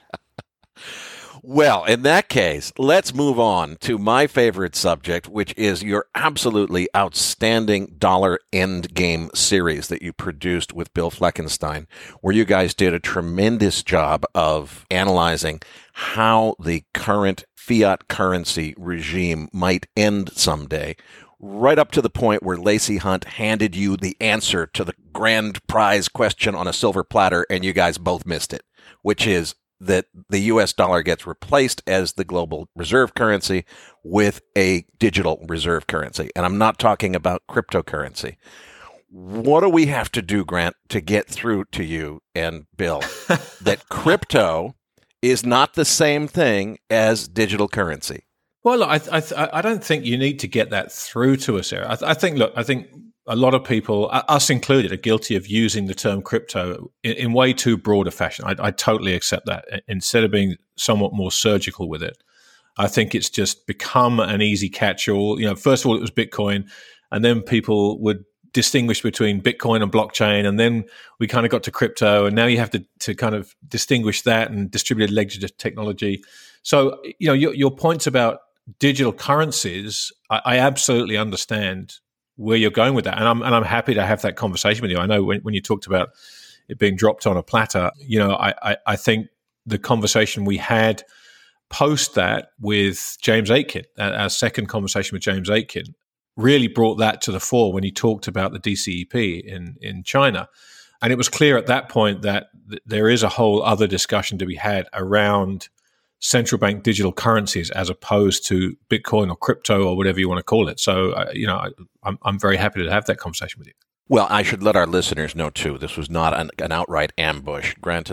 Well, in that case, let's move on to my favorite subject, which is your absolutely outstanding Dollar Endgame series that you produced with Bill Fleckenstein, where you guys did a tremendous job of analyzing how the current fiat currency regime might end someday, right up to the point where Lacey Hunt handed you the answer to the grand prize question on a silver platter, and you guys both missed it, which is that the US dollar gets replaced as the global reserve currency with a digital reserve currency. And I'm not talking about cryptocurrency. What do we have to do, Grant, to get through to you and Bill that crypto is not the same thing as digital currency? Well, look, I don't think you need to get that through to us, Eric. I think a lot of people, us included, are guilty of using the term crypto in way too broad a fashion. I totally accept that. Instead of being somewhat more surgical with it, I think it's just become an easy catch-all. First of all, it was Bitcoin, and then people would distinguish between Bitcoin and blockchain, and then we kind of got to crypto, and now you have to kind of distinguish that and distributed ledger technology. So, your points about digital currencies, I absolutely understand where you're going with that, and I'm happy to have that conversation with you. I know when you talked about it being dropped on a platter, I think the conversation we had post that with James Aitken, our second conversation with James Aitken, really brought that to the fore when he talked about the DCEP in China. And it was clear at that point that there is a whole other discussion to be had around central bank digital currencies as opposed to Bitcoin or crypto or whatever you want to call it. So, I'm very happy to have that conversation with you. Well, I should let our listeners know, too, this was not an outright ambush. Grant and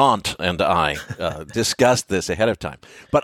I discussed this ahead of time. But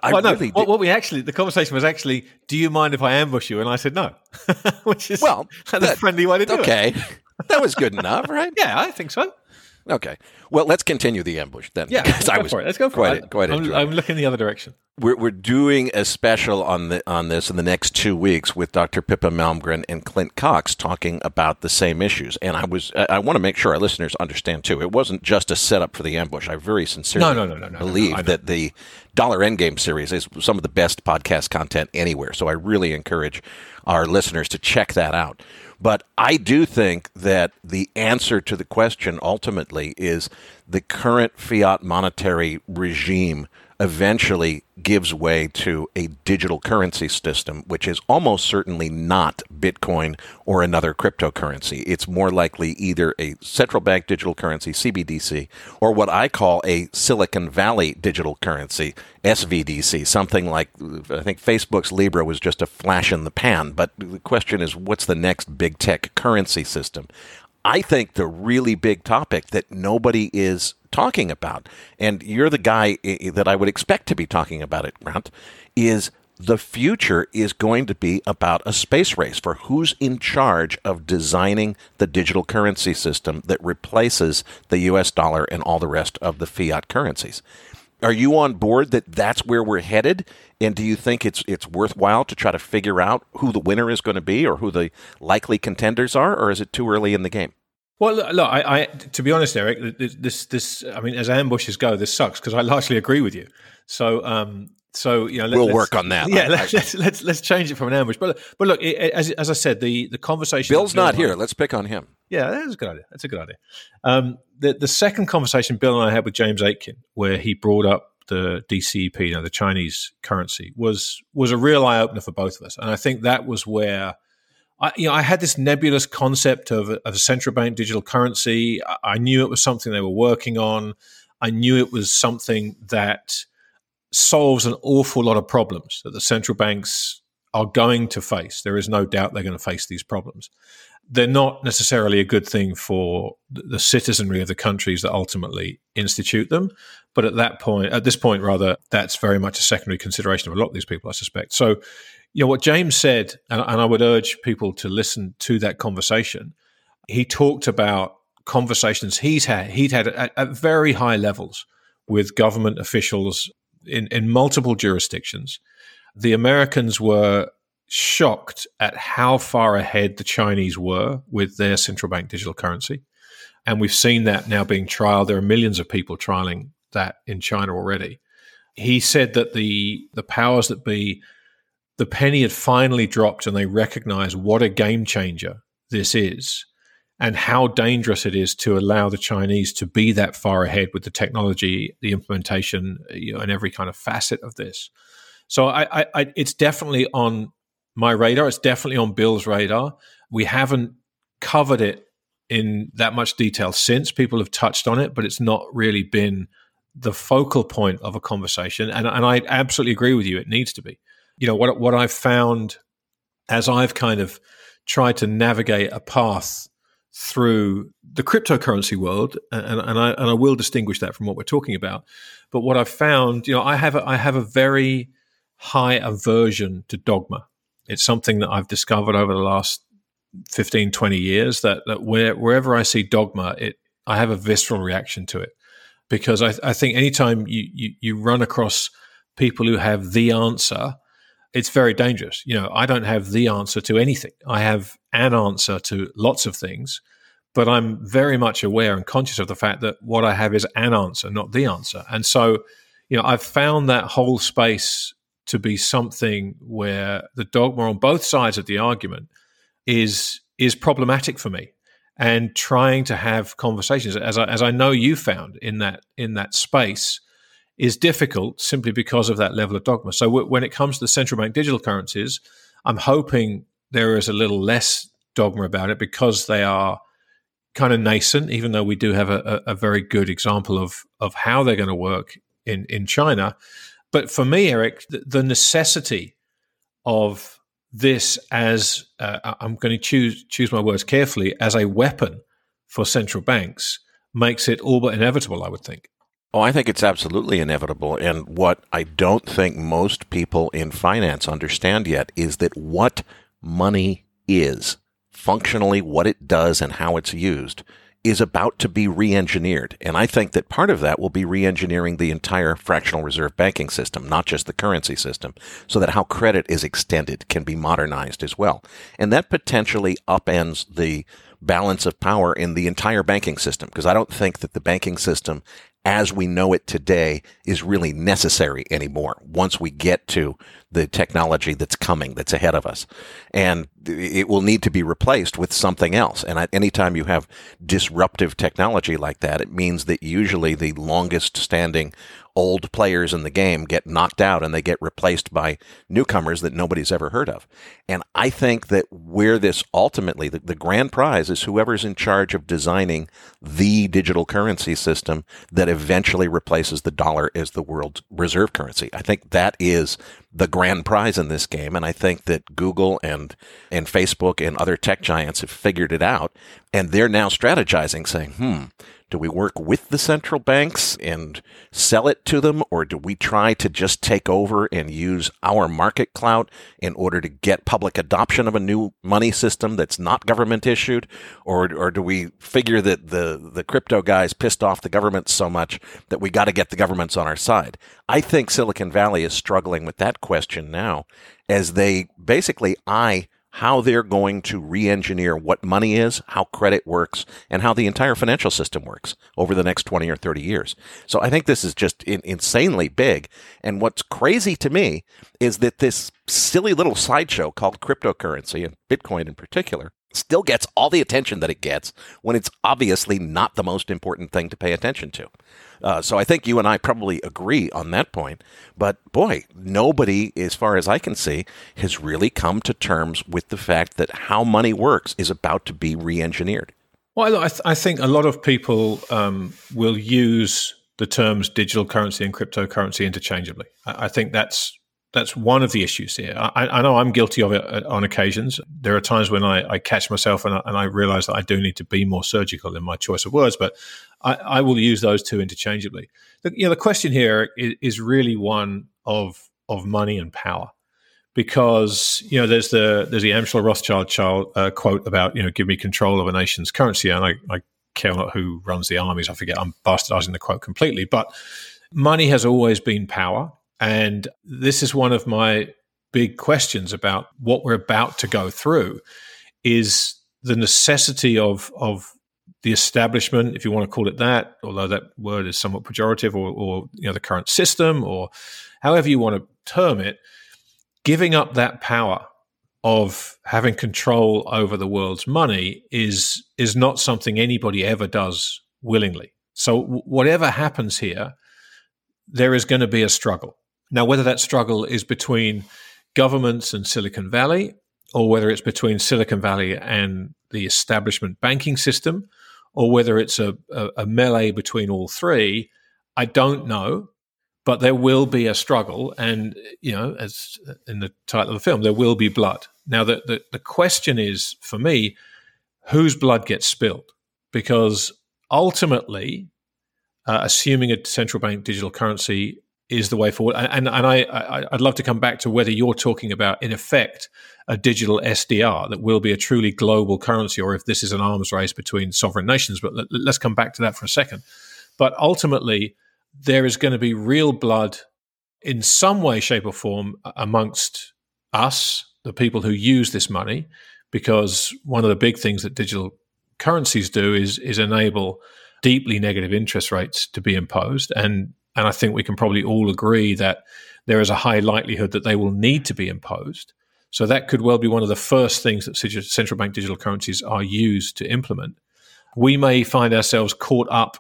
the conversation was actually, do you mind if I ambush you? And I said no, which is the friendly way to do it. Okay, that was good enough, right? Yeah, I think so. Okay. Well, let's continue the ambush then. Yeah, let's go for it. I'm looking the other direction. We're doing a special on this in the next 2 weeks with Dr. Pippa Malmgren and Clint Cox talking about the same issues. And I want to make sure our listeners understand too. It wasn't just a setup for the ambush. I very sincerely believe that the Dollar Endgame series is some of the best podcast content anywhere. So I really encourage our listeners to check that out. But I do think that the answer to the question ultimately is the current fiat monetary regime eventually gives way to a digital currency system, which is almost certainly not Bitcoin or another cryptocurrency. It's more likely either a central bank digital currency, CBDC, or what I call a Silicon Valley digital currency, SVDC, something like, I think Facebook's Libra was just a flash in the pan. But the question is, what's the next big tech currency system? I think the really big topic that nobody is talking about, and you're the guy that I would expect to be talking about it, Grant, is the future is going to be about a space race for who's in charge of designing the digital currency system that replaces the U.S. dollar and all the rest of the fiat currencies. Are you on board that that's where we're headed? And do you think it's worthwhile to try to figure out who the winner is going to be or who the likely contenders are, or is it too early in the game? Well, look, I to be honest, Eric, this I mean, as ambushes go, this sucks because I largely agree with you. So we'll work on that. Yeah, let's change it from an ambush. But look, as I said, the conversation. Bill's not here. Let's pick on him. Yeah, that's a good idea. That's a good idea. The second conversation Bill and I had with James Aitken, where he brought up the DCEP, the Chinese currency, was a real eye opener for both of us, and I think that was where. I had this nebulous concept of a central bank digital currency. I knew it was something they were working on. I knew it was something that solves an awful lot of problems that the central banks are going to face. There is no doubt they're going to face these problems. They're not necessarily a good thing for the citizenry of the countries that ultimately institute them. But at this point, that's very much a secondary consideration of a lot of these people, I suspect. So, what James said, and I would urge people to listen to that conversation, he talked about conversations he'd had at very high levels with government officials in multiple jurisdictions. The Americans were shocked at how far ahead the Chinese were with their central bank digital currency. And we've seen that now being trialed. There are millions of people trialing that in China already. He said that the powers that be, the penny had finally dropped and they recognize what a game changer this is and how dangerous it is to allow the Chinese to be that far ahead with the technology, the implementation, and every kind of facet of this. So it's definitely on my radar. It's definitely on Bill's radar. We haven't covered it in that much detail since. People have touched on it, but it's not really been the focal point of a conversation, and I absolutely agree with you. It needs to be. What I've found as I've kind of tried to navigate a path through the cryptocurrency world, and I will distinguish that from what we're talking about. But what I've found, I have a very high aversion to dogma. It's something that I've discovered over the last 15, 20 years that wherever I see dogma, I have a visceral reaction to it, because I think anytime you run across people who have the answer, it's very dangerous. I don't have the answer to anything. I have an answer to lots of things, but I'm very much aware and conscious of the fact that what I have is an answer, not the answer. And so, I've found that whole space to be something where the dogma on both sides of the argument is problematic for me. And trying to have conversations, as I know you found in that space, is difficult simply because of that level of dogma. So when it comes to the central bank digital currencies, I'm hoping there is a little less dogma about it because they are kind of nascent, even though we do have a very good example of how they're going to work in China. But for me, Eric, the necessity of this as I'm going to choose my words carefully, as a weapon for central banks makes it all but inevitable, I would think. Oh, I think it's absolutely inevitable. And what I don't think most people in finance understand yet is that what money is, functionally what it does and how it's used, is about to be re-engineered. And I think that part of that will be re-engineering the entire fractional reserve banking system, not just the currency system, so that how credit is extended can be modernized as well. And that potentially upends the balance of power in the entire banking system, because I don't think that the banking system as we know it today is really necessary anymore once we get to the technology that's coming, that's ahead of us. And it will need to be replaced with something else. And anytime you have disruptive technology like that, it means that usually the longest standing old players in the game get knocked out and they get replaced by newcomers that nobody's ever heard of. And I think that where this ultimately, the grand prize is whoever's in charge of designing the digital currency system that eventually replaces the dollar as the world's reserve currency. I think that is the grand prize in this game. And I think that Google and Facebook and other tech giants have figured it out. And they're now strategizing, saying, do we work with the central banks and sell it to them, or do we try to just take over and use our market clout in order to get public adoption of a new money system that's not government issued? Or do we figure that the crypto guys pissed off the government so much that we got to get the governments on our side? I think Silicon Valley is struggling with that question now as they basically eye how they're going to re-engineer what money is, how credit works, and how the entire financial system works over the next 20 or 30 years. So I think this is just insanely big. And what's crazy to me is that this silly little sideshow called cryptocurrency, and Bitcoin in particular, still gets all the attention that it gets when it's obviously not the most important thing to pay attention to. So I think you and I probably agree on that point. But boy, nobody, as far as I can see, has really come to terms with the fact that how money works is about to be re-engineered. Well, I think a lot of people will use the terms digital currency and cryptocurrency interchangeably. I think that's one of the issues here. I know I'm guilty of it on occasions. There are times when I catch myself and I realize that I do need to be more surgical in my choice of words, but I will use those two interchangeably. The question here is really one of money and power, because there's the Amschel Rothschild quote about give me control of a nation's currency, and I care not who runs the armies. I forget. I'm bastardizing the quote completely, but money has always been power. And this is one of my big questions about what we're about to go through, is the necessity of the establishment, if you want to call it that, although that word is somewhat pejorative, or the current system, or however you want to term it, giving up that power of having control over the world's money is not something anybody ever does willingly. So whatever happens here, there is going to be a struggle. Now, whether that struggle is between governments and Silicon Valley, or whether it's between Silicon Valley and the establishment banking system, or whether it's a melee between all three, I don't know, but there will be a struggle. And, as in the title of the film, there will be blood. Now, the question is, for me, whose blood gets spilled? Because ultimately, assuming a central bank digital currency is the way forward. And I'd love to come back to whether you're talking about, in effect, a digital SDR that will be a truly global currency, or if this is an arms race between sovereign nations. But let's come back to that for a second. But ultimately, there is going to be real blood in some way, shape, or form amongst us, the people who use this money, because one of the big things that digital currencies do is enable deeply negative interest rates to be imposed. And I think we can probably all agree that there is a high likelihood that they will need to be imposed. So that could well be one of the first things that central bank digital currencies are used to implement. We may find ourselves caught up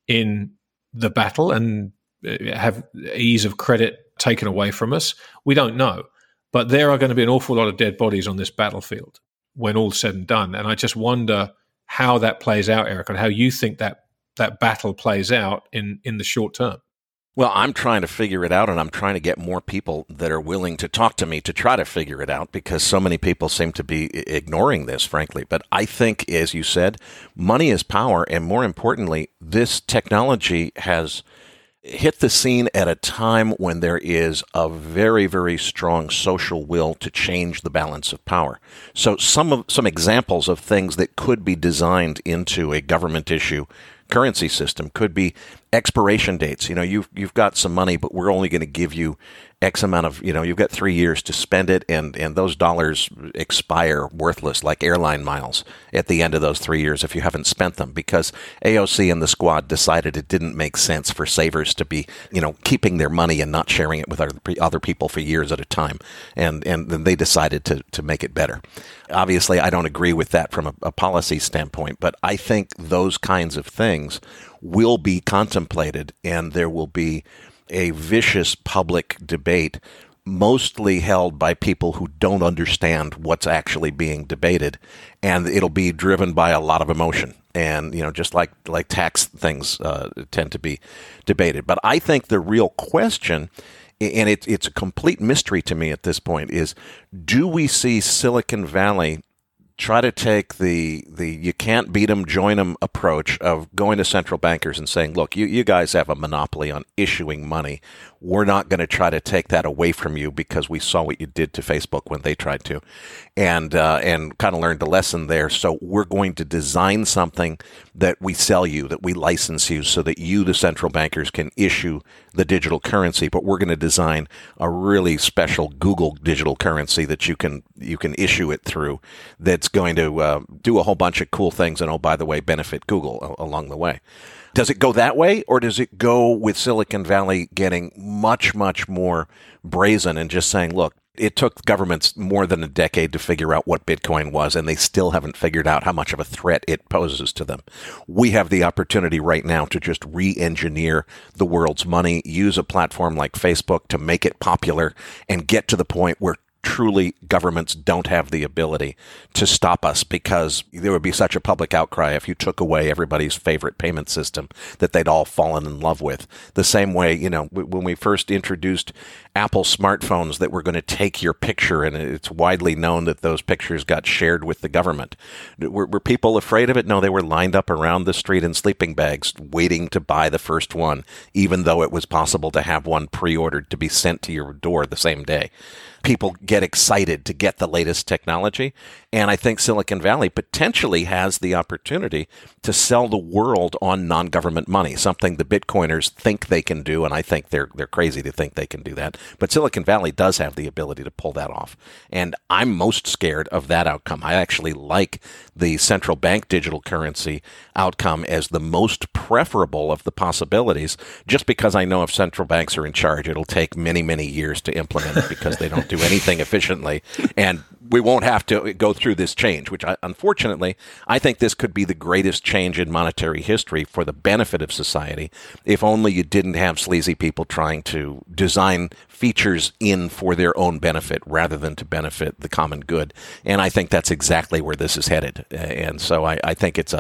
in the battle and have ease of credit taken away from us. We don't know. But there are going to be an awful lot of dead bodies on this battlefield when all's said and done. And I just wonder how that plays out, Eric, and how you think that battle plays out in the short term. Well, I'm trying to figure it out, and I'm trying to get more people that are willing to talk to me to try to figure it out, because so many people seem to be ignoring this, frankly. But I think, as you said, money is power, and more importantly, this technology has hit the scene at a time when there is a very, very strong social will to change the balance of power. So some examples of things that could be designed into a government issue currency system could be expiration dates. You've got some money, but we're only going to give you X amount of, you've got 3 years to spend it, and those dollars expire worthless, like airline miles, at the end of those 3 years if you haven't spent them, because AOC and the squad decided it didn't make sense for savers to be, keeping their money and not sharing it with other people for years at a time. And then they decided to make it better. Obviously, I don't agree with that from a policy standpoint, but I think those kinds of things will be contemplated, and there will be a vicious public debate, mostly held by people who don't understand what's actually being debated, and it'll be driven by a lot of emotion. And just like tax things tend to be debated. But I think the real question, and it's a complete mystery to me at this point, is do we see Silicon Valley try to take the you can't beat them, join them approach of going to central bankers and saying, look, you guys have a monopoly on issuing money. We're not going to try to take that away from you because we saw what you did to Facebook when they tried to, and kind of learned a lesson there. So we're going to design something that we sell you, that we license you, so that you, the central bankers, can issue the digital currency. But we're going to design a really special Google digital currency that you can issue it through, that's going to do a whole bunch of cool things, and, oh, by the way, benefit Google along the way. Does it go that way, or does it go with Silicon Valley getting much, much more brazen and just saying, look, it took governments more than a decade to figure out what Bitcoin was, and they still haven't figured out how much of a threat it poses to them. We have the opportunity right now to just re-engineer the world's money, use a platform like Facebook to make it popular, and get to the point where truly governments don't have the ability to stop us, because there would be such a public outcry if you took away everybody's favorite payment system that they'd all fallen in love with. The same way, when we first introduced Apple smartphones that were going to take your picture, and it's widely known that those pictures got shared with the government. Were people afraid of it? No, they were lined up around the street in sleeping bags waiting to buy the first one, even though it was possible to have one pre-ordered to be sent to your door the same day. People get excited to get the latest technology, and I think Silicon Valley potentially has the opportunity to sell the world on non-government money, something the Bitcoiners think they can do, and I think they're crazy to think they can do that. But Silicon Valley does have the ability to pull that off, and I'm most scared of that outcome. I actually like the central bank digital currency outcome as the most preferable of the possibilities, just because I know if central banks are in charge, it'll take many, many years to implement it because they don't do anything efficiently, and we won't have to go through this change, which unfortunately, I think this could be the greatest change in monetary history for the benefit of society, if only you didn't have sleazy people trying to design features in for their own benefit rather than to benefit the common good. And I think that's exactly where this is headed. And so I think it's a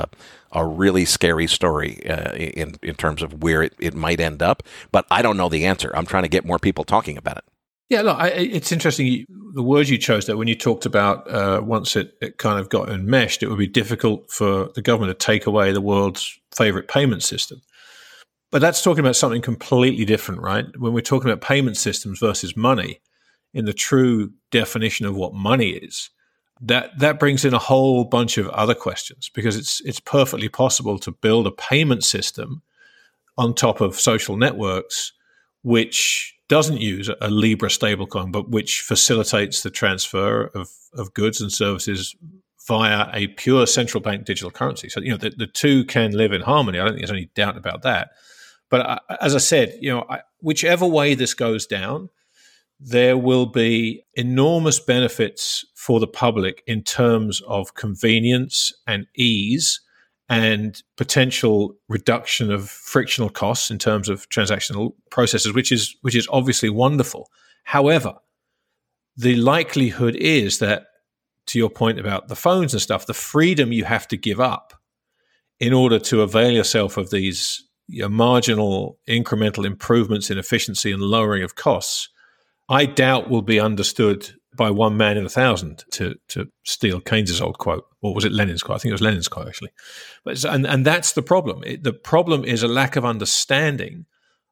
a really scary story in terms of where it might end up. But I don't know the answer. I'm trying to get more people talking about it. Yeah, look, it's interesting, the words you chose there when you talked about once it kind of got enmeshed, it would be difficult for the government to take away the world's favorite payment system. But that's talking about something completely different, right? When we're talking about payment systems versus money, in the true definition of what money is, that brings in a whole bunch of other questions, because it's perfectly possible to build a payment system on top of social networks which doesn't use a Libra stablecoin, but which facilitates the transfer of goods and services via a pure central bank digital currency. So, the two can live in harmony. I don't think there's any doubt about that. But as I said, whichever way this goes down, there will be enormous benefits for the public in terms of convenience and ease and potential reduction of frictional costs in terms of transactional processes, which is obviously wonderful. However, the likelihood is that, to your point about the phones and stuff, the freedom you have to give up in order to avail yourself of these marginal incremental improvements in efficiency and lowering of costs, I doubt will be understood by one man in 1,000, to steal Keynes's old quote. Or was it Lenin's quote? I think it was Lenin's quote, actually. But and that's the problem. The problem is a lack of understanding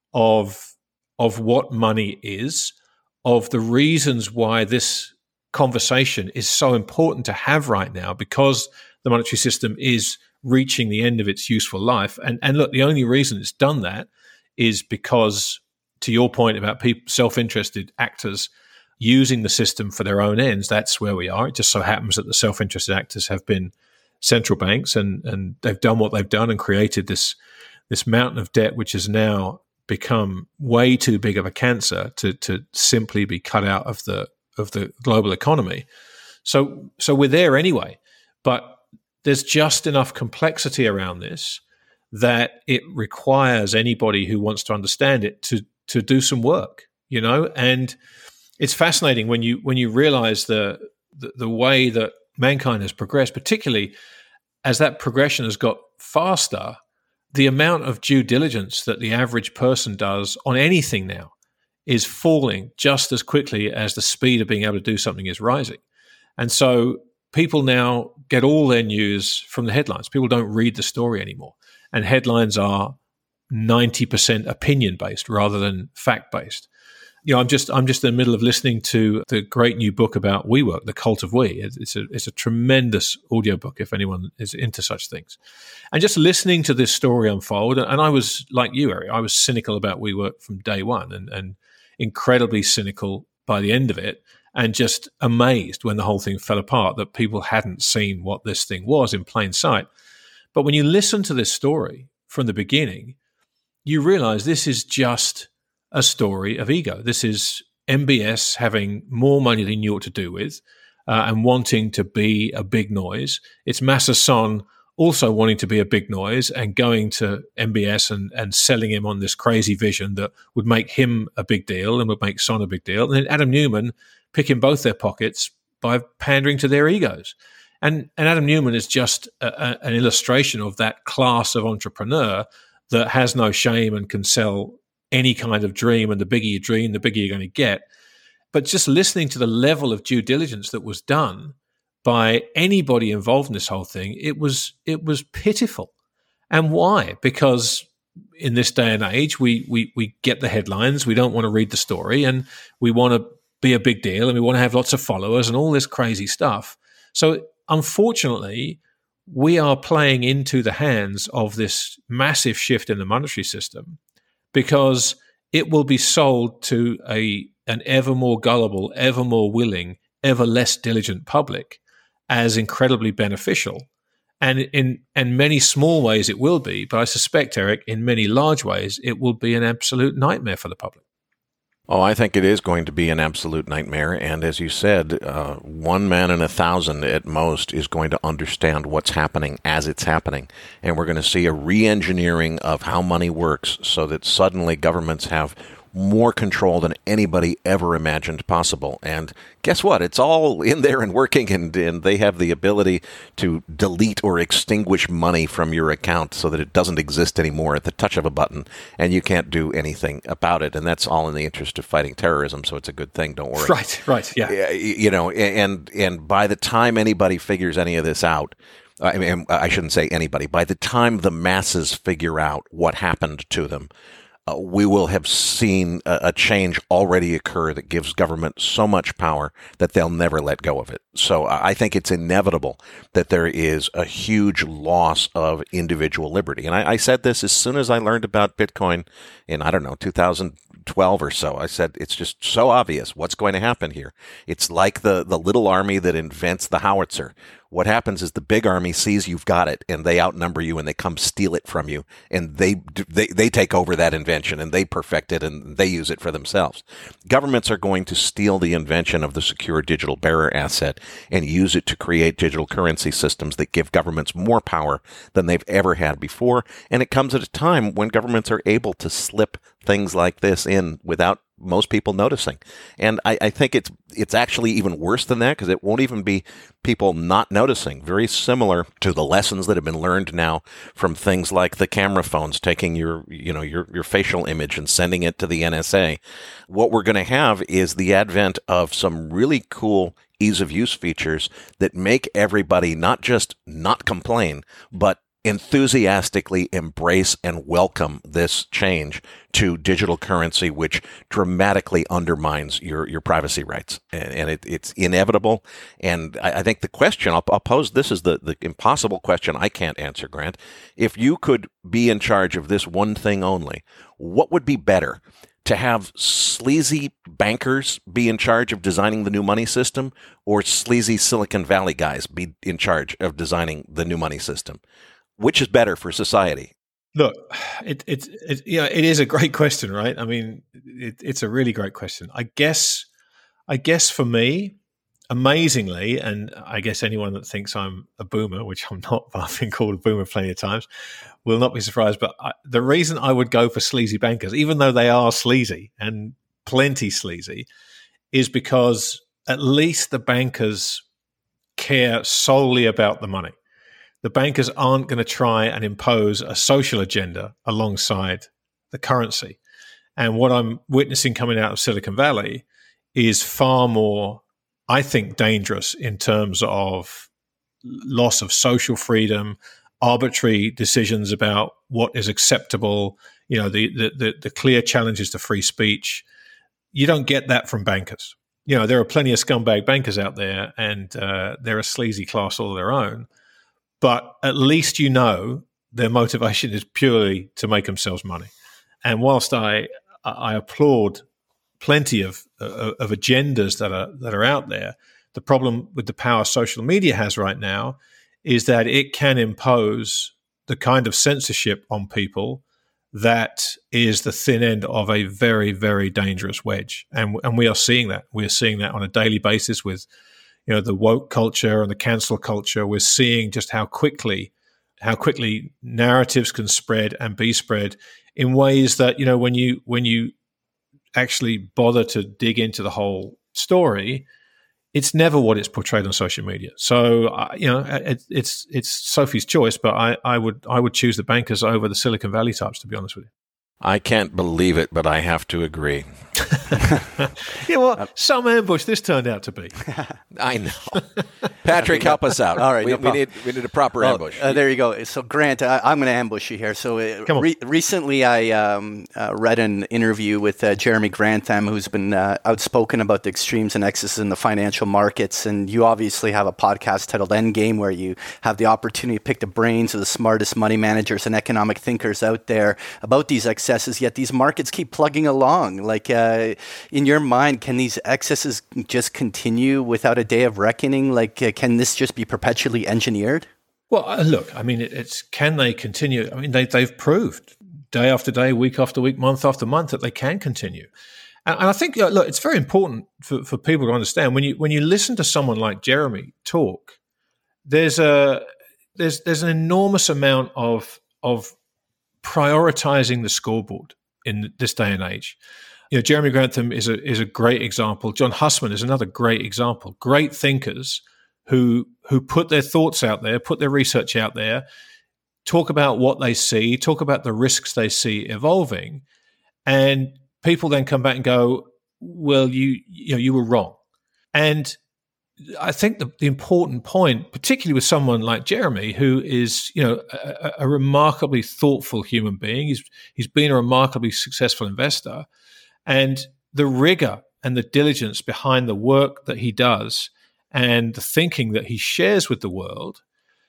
of what money is, of the reasons why this conversation is so important to have right now, because the monetary system is reaching the end of its useful life. And look, the only reason it's done that is because, to your point about self-interested actors using the system for their own ends, that's where we are. It just so happens that the self-interested actors have been central banks, and they've done what they've done and created this mountain of debt, which has now become way too big of a cancer to simply be cut out of the global economy. So we're there anyway, but there's just enough complexity around this that it requires anybody who wants to understand it to do some work, and it's fascinating when you realize the way that mankind has progressed, particularly as that progression has got faster, the amount of due diligence that the average person does on anything now is falling just as quickly as the speed of being able to do something is rising. And so people now get all their news from the headlines. People don't read the story anymore. And headlines are 90% opinion-based rather than fact-based. I'm just in the middle of listening to the great new book about WeWork, The Cult of We. It's a tremendous audiobook if anyone is into such things. And just listening to this story unfold, and I was like you, Eric, I was cynical about WeWork from day one and incredibly cynical by the end of it, and just amazed when the whole thing fell apart that people hadn't seen what this thing was in plain sight. But when you listen to this story from the beginning, you realize this is just a story of ego. This is MBS having more money than you ought to do with and wanting to be a big noise. It's Masa Son also wanting to be a big noise and going to MBS and selling him on this crazy vision that would make him a big deal and would make Son a big deal. And then Adam Newman picking both their pockets by pandering to their egos. And Adam Newman is just an illustration of that class of entrepreneur that has no shame and can sell any kind of dream, and the bigger you dream, the bigger you're going to get. But just listening to the level of due diligence that was done by anybody involved in this whole thing, it was pitiful. And why? Because in this day and age, we get the headlines, we don't want to read the story, and we want to be a big deal, and we want to have lots of followers and all this crazy stuff. So unfortunately, we are playing into the hands of this massive shift in the monetary system, because it will be sold to an ever more gullible, ever more willing, ever less diligent public as incredibly beneficial. And in many small ways it will be, but I suspect, Eric, in many large ways it will be an absolute nightmare for the public. Oh, I think it is going to be an absolute nightmare. And as you said, one man in 1,000 at most is going to understand what's happening as it's happening. And we're going to see a re-engineering of how money works so that suddenly governments have more control than anybody ever imagined possible. And guess what? It's all in there and working, and they have the ability to delete or extinguish money from your account so that it doesn't exist anymore at the touch of a button, and you can't do anything about it. And that's all in the interest of fighting terrorism, so it's a good thing. Don't worry. Right, yeah. You know, and by the time anybody figures any of this out, I mean, I shouldn't say anybody. By the time the masses figure out what happened to them, we will have seen a change already occur that gives government so much power that they'll never let go of it. So I think it's inevitable that there is a huge loss of individual liberty. And I said this as soon as I learned about Bitcoin in, 2012 or so. I said, it's just so obvious what's going to happen here. It's like the little army that invents the howitzer. What happens is the big army sees you've got it, and they outnumber you, and they come steal it from you, and they take over that invention, and they perfect it, and they use it for themselves. Governments are going to steal the invention of the secure digital bearer asset and use it to create digital currency systems that give governments more power than they've ever had before, and it comes at a time when governments are able to slip things like this in without most people noticing. And I think it's actually even worse than that, because it won't even be people not noticing. Very similar to the lessons that have been learned now from things like the camera phones taking your facial image and sending it to the NSA. What we're going to have is the advent of some really cool ease of use features that make everybody not just not complain, but enthusiastically embrace and welcome this change to digital currency, which dramatically undermines your privacy rights. And it's inevitable. And I think the question, I'll pose this as the impossible question I can't answer, Grant. If you could be in charge of this one thing only, what would be better? To have sleazy bankers be in charge of designing the new money system, or sleazy Silicon Valley guys be in charge of designing the new money system? Which is better for society? Look, it is a great question, right? I mean, it's a really great question. I guess for me, amazingly, and I guess anyone that thinks I'm a boomer, which I'm not, but I've been called a boomer plenty of times, will not be surprised. But the reason I would go for sleazy bankers, even though they are sleazy and plenty sleazy, is because at least the bankers care solely about the money. The bankers aren't going to try and impose a social agenda alongside the currency. And what I'm witnessing coming out of Silicon Valley is far more, I think, dangerous in terms of loss of social freedom, arbitrary decisions about what is acceptable, the clear challenges to free speech. You don't get that from bankers. There are plenty of scumbag bankers out there, and they're a sleazy class all of their own. But at least their motivation is purely to make themselves money. And whilst I applaud plenty of agendas that are out there, the problem with the power social media has right now is that it can impose the kind of censorship on people that is the thin end of a very, very dangerous wedge. And we are seeing that. We are seeing that on a daily basis with the woke culture and the cancel culture. We're seeing just how quickly narratives can spread and be spread in ways that, when you actually bother to dig into the whole story, it's never what it's portrayed on social media. So, it's Sophie's choice, but I would choose the bankers over the Silicon Valley types, to be honest with you. I can't believe it, but I have to agree. Some ambush this turned out to be. I know. Patrick, help us out. All right, we need a proper ambush. There you go. So, Grant, I'm going to ambush you here. So, recently I read an interview with Jeremy Grantham, who's been outspoken about the extremes and excesses in the financial markets. And you obviously have a podcast titled Endgame, where you have the opportunity to pick the brains of the smartest money managers and economic thinkers out there about these excesses. Yet these markets keep plugging along. Like, in your mind, can these excesses just continue without a day of reckoning? Like, can this just be perpetually engineered? Well, look, I mean, it's can they continue? I mean, they've proved day after day, week after week, month after month that they can continue. And I think, look, it's very important for people to understand when you listen to someone like Jeremy talk, there's an enormous amount of prioritizing the scoreboard in this day and age. Jeremy Grantham is a great example. John Hussman is another great example. Great thinkers who put their thoughts out there, put their research out there, talk about what they see, talk about the risks they see evolving, and people then come back and go, well, you were wrong. And I think the important point, particularly with someone like Jeremy, who is a remarkably thoughtful human being, he's been a remarkably successful investor, and the rigor and the diligence behind the work that he does and the thinking that he shares with the world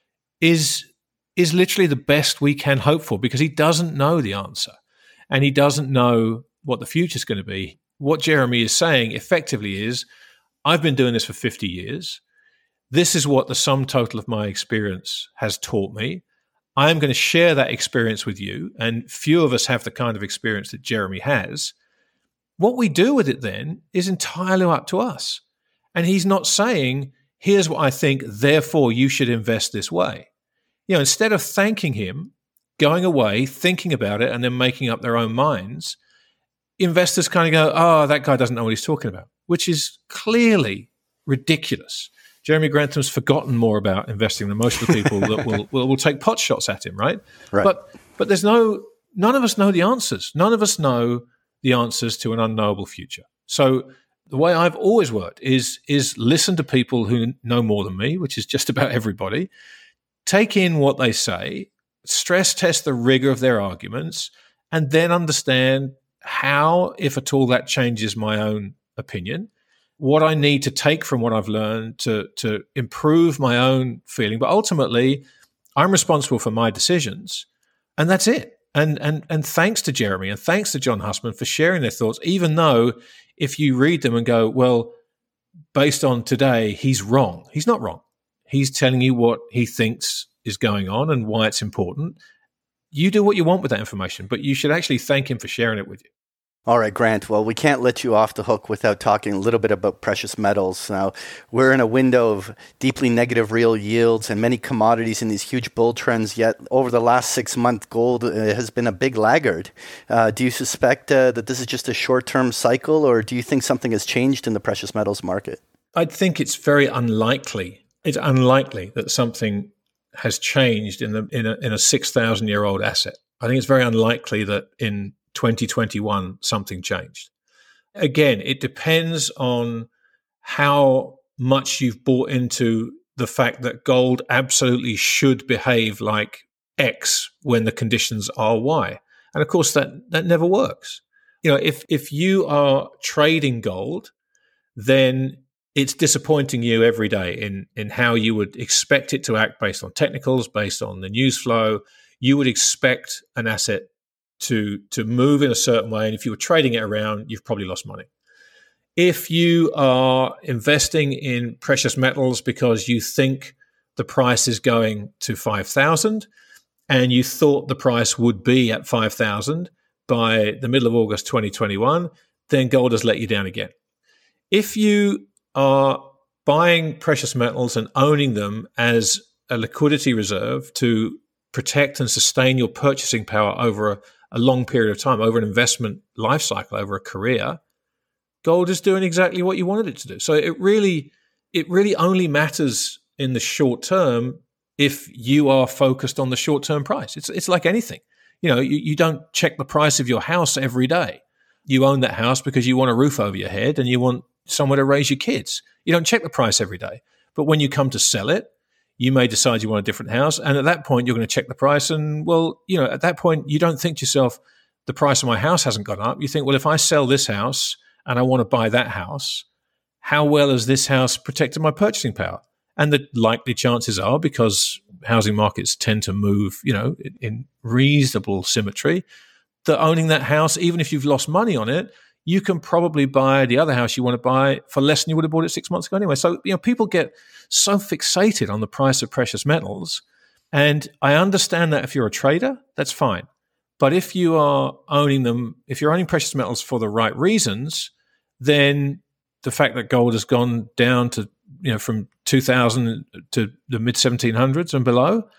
is literally the best we can hope for, because he doesn't know the answer and he doesn't know what the future is going to be. What Jeremy is saying effectively is, I've been doing this for 50 years. This is what the sum total of my experience has taught me. I am going to share that experience with you, and few of us have the kind of experience that Jeremy has. What we do with it then is entirely up to us. And he's not saying, here's what I think, therefore you should invest this way. Instead of thanking him, going away, thinking about it, and then making up their own minds, investors kind of go, oh, that guy doesn't know what he's talking about, which is clearly ridiculous. Jeremy Grantham's forgotten more about investing than most of the people that will take pot shots at him, right? But there's none of us know the answers. None of us know the answers to an unknowable future. So the way I've always worked is listen to people who know more than me, which is just about everybody, take in what they say, stress test the rigor of their arguments, and then understand how, if at all, that changes my own opinion, what I need to take from what I've learned to improve my own feeling. But ultimately, I'm responsible for my decisions, and that's it. And thanks to Jeremy and thanks to John Hussman for sharing their thoughts, even though if you read them and go, well, based on today, he's wrong. He's not wrong. He's telling you what he thinks is going on and why it's important. You do what you want with that information, but you should actually thank him for sharing it with you. All right, Grant. Well, we can't let you off the hook without talking a little bit about precious metals. Now, we're in a window of deeply negative real yields and many commodities in these huge bull trends, yet over the last 6 months, gold has been a big laggard. Do you suspect that this is just a short-term cycle, or do you think something has changed in the precious metals market? I think it's very unlikely. It's unlikely that something has changed in a 6,000-year-old asset. I think it's very unlikely that in 2021 something changed. Again, it depends on how much you've bought into the fact that gold absolutely should behave like X when the conditions are Y. And of course that never works. If you are trading gold, then it's disappointing you every day in how you would expect it to act based on technicals, based on the news flow. You would expect an asset to move in a certain way, and if you were trading it around, you've probably lost money. If you are investing in precious metals because you think the price is going to 5,000 and you thought the price would be at 5,000 by the middle of August 2021, then gold has let you down again. If you are buying precious metals and owning them as a liquidity reserve to protect and sustain your purchasing power over a long period of time, over an investment life cycle, over a career, gold is doing exactly what you wanted it to do. So it really only matters in the short term if you are focused on the short-term price. It's like anything. You don't check the price of your house every day. You own that house because you want a roof over your head and you want somewhere to raise your kids. You don't check the price every day. But when you come to sell it, you may decide you want a different house. And at that point, you're going to check the price. And, at that point, you don't think to yourself, the price of my house hasn't gone up. You think, well, if I sell this house and I want to buy that house, how well has this house protected my purchasing power? And the likely chances are, because housing markets tend to move, in reasonable symmetry, that owning that house, even if you've lost money on it, you can probably buy the other house you want to buy for less than you would have bought it 6 months ago anyway. So, people get so fixated on the price of precious metals. And I understand that if you're a trader, that's fine. But if you are owning them, if you're owning precious metals for the right reasons, then the fact that gold has gone down to, from 2000 to the mid 1700s and below,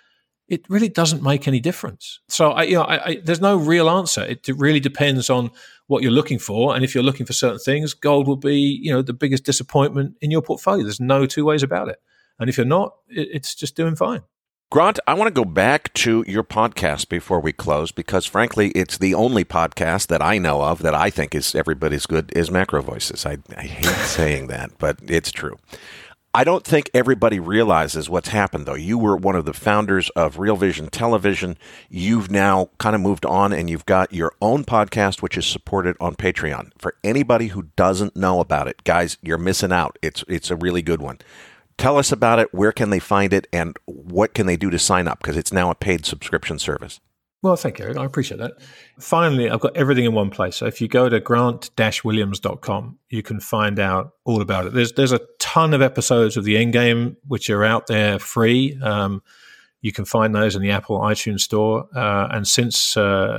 it really doesn't make any difference. So there's no real answer. It really depends on what you're looking for. And if you're looking for certain things, gold will be, the biggest disappointment in your portfolio. There's no two ways about it. And if you're not, it's just doing fine. Grant, I want to go back to your podcast before we close, because frankly, it's the only podcast that I know of that I think is everybody's good is Macro Voices. I hate saying that, but it's true. I don't think everybody realizes what's happened, though. You were one of the founders of Real Vision Television. You've now kind of moved on, and you've got your own podcast, which is supported on Patreon. For anybody who doesn't know about it, guys, you're missing out. It's a really good one. Tell us about it. Where can they find it, and what can they do to sign up? Because it's now a paid subscription service. Well, thank you, Eric. I appreciate that. Finally, I've got everything in one place. So if you go to grant-williams.com, you can find out all about it. There's a ton of episodes of The Endgame, which are out there free. You can find those in the Apple iTunes store. And since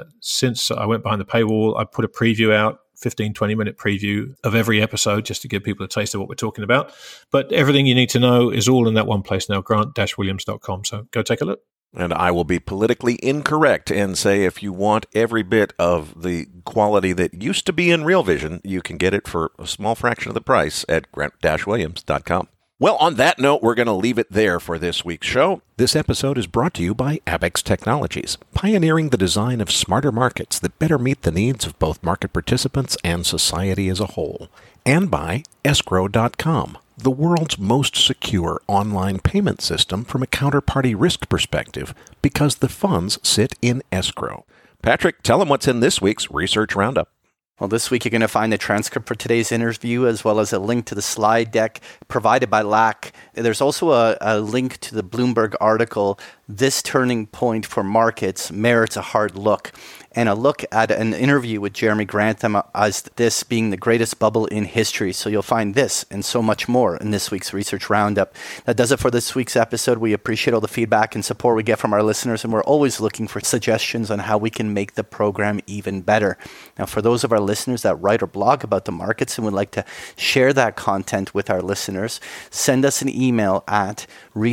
I went behind the paywall, I put a preview out, 15, 20-minute preview of every episode just to give people a taste of what we're talking about. But everything you need to know is all in that one place now, grant-williams.com. So go take a look. And I will be politically incorrect and say if you want every bit of the quality that used to be in Real Vision, you can get it for a small fraction of the price at grant-williams.com. Well, on that note, we're going to leave it there for this week's show. This episode is brought to you by Abaxx Technologies, pioneering the design of smarter markets that better meet the needs of both market participants and society as a whole. And by Escrow.com, the world's most secure online payment system from a counterparty risk perspective, because the funds sit in escrow. Patrick, tell them what's in this week's Research Roundup. Well, this week you're going to find the transcript for today's interview, as well as a link to the slide deck provided by LAC. There's also a link to the Bloomberg article, "This Turning Point for Markets Merits a Hard Look," and a look at an interview with Jeremy Grantham as this being the greatest bubble in history. So you'll find this and so much more in this week's Research Roundup. That does it for this week's episode. We appreciate all the feedback and support we get from our listeners, and we're always looking for suggestions on how we can make the program even better. Now, for those of our listeners that write or blog about the markets and would like to share that content with our listeners, send us an email at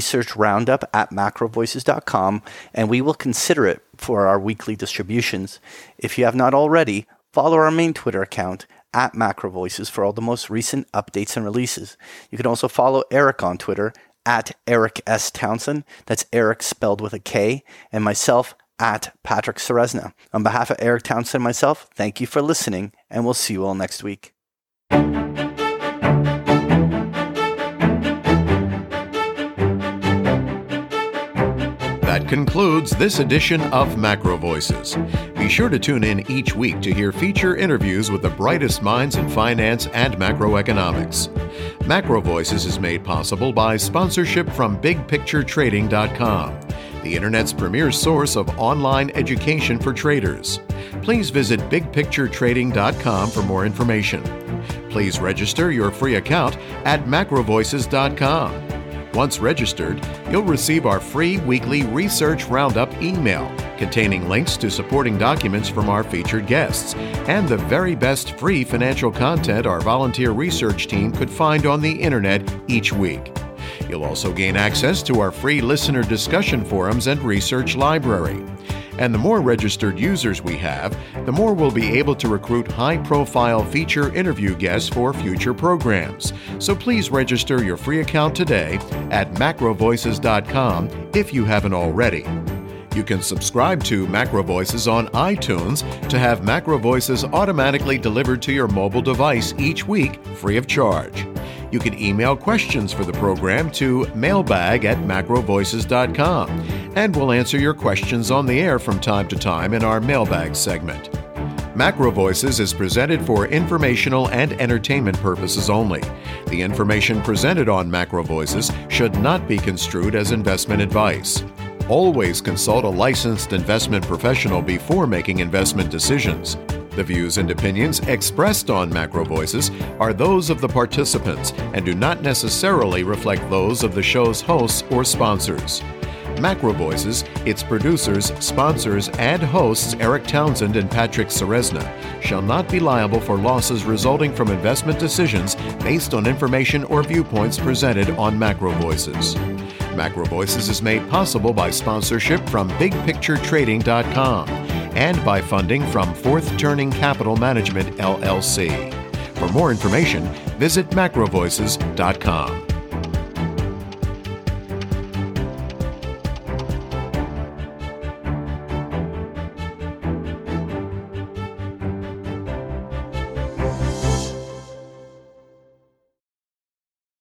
researchroundup@macrovoices.com, and we will consider it for our weekly distributions. If you have not already, follow our main Twitter account at MacroVoices for all the most recent updates and releases. You can also follow Eric on Twitter at Eric S. Townsend. That's Eric spelled with a K, and myself at Patrick Ceresna. On behalf of Eric Townsend and myself, thank you for listening, and we'll see you all next week. That concludes this edition of Macro Voices. Be sure to tune in each week to hear feature interviews with the brightest minds in finance and macroeconomics. Macro Voices is made possible by sponsorship from BigPictureTrading.com, the Internet's premier source of online education for traders. Please visit BigPictureTrading.com for more information. Please register your free account at MacroVoices.com. Once registered, you'll receive our free weekly Research Roundup email containing links to supporting documents from our featured guests and the very best free financial content our volunteer research team could find on the internet each week. You'll also gain access to our free listener discussion forums and research library. And the more registered users we have, the more we'll be able to recruit high-profile feature interview guests for future programs. So please register your free account today at macrovoices.com if you haven't already. You can subscribe to Macro Voices on iTunes to have Macro Voices automatically delivered to your mobile device each week, free of charge. You can email questions for the program to mailbag@macrovoices.com, and we'll answer your questions on the air from time to time in our mailbag segment. Macro Voices is presented for informational and entertainment purposes only. The information presented on Macro Voices should not be construed as investment advice. Always consult a licensed investment professional before making investment decisions. The views and opinions expressed on Macro Voices are those of the participants and do not necessarily reflect those of the show's hosts or sponsors. Macro Voices, its producers, sponsors, and hosts Eric Townsend and Patrick Ceresna shall not be liable for losses resulting from investment decisions based on information or viewpoints presented on Macro Voices. Macro Voices is made possible by sponsorship from BigPictureTrading.com and by funding from Fourth Turning Capital Management, LLC. For more information, visit macrovoices.com.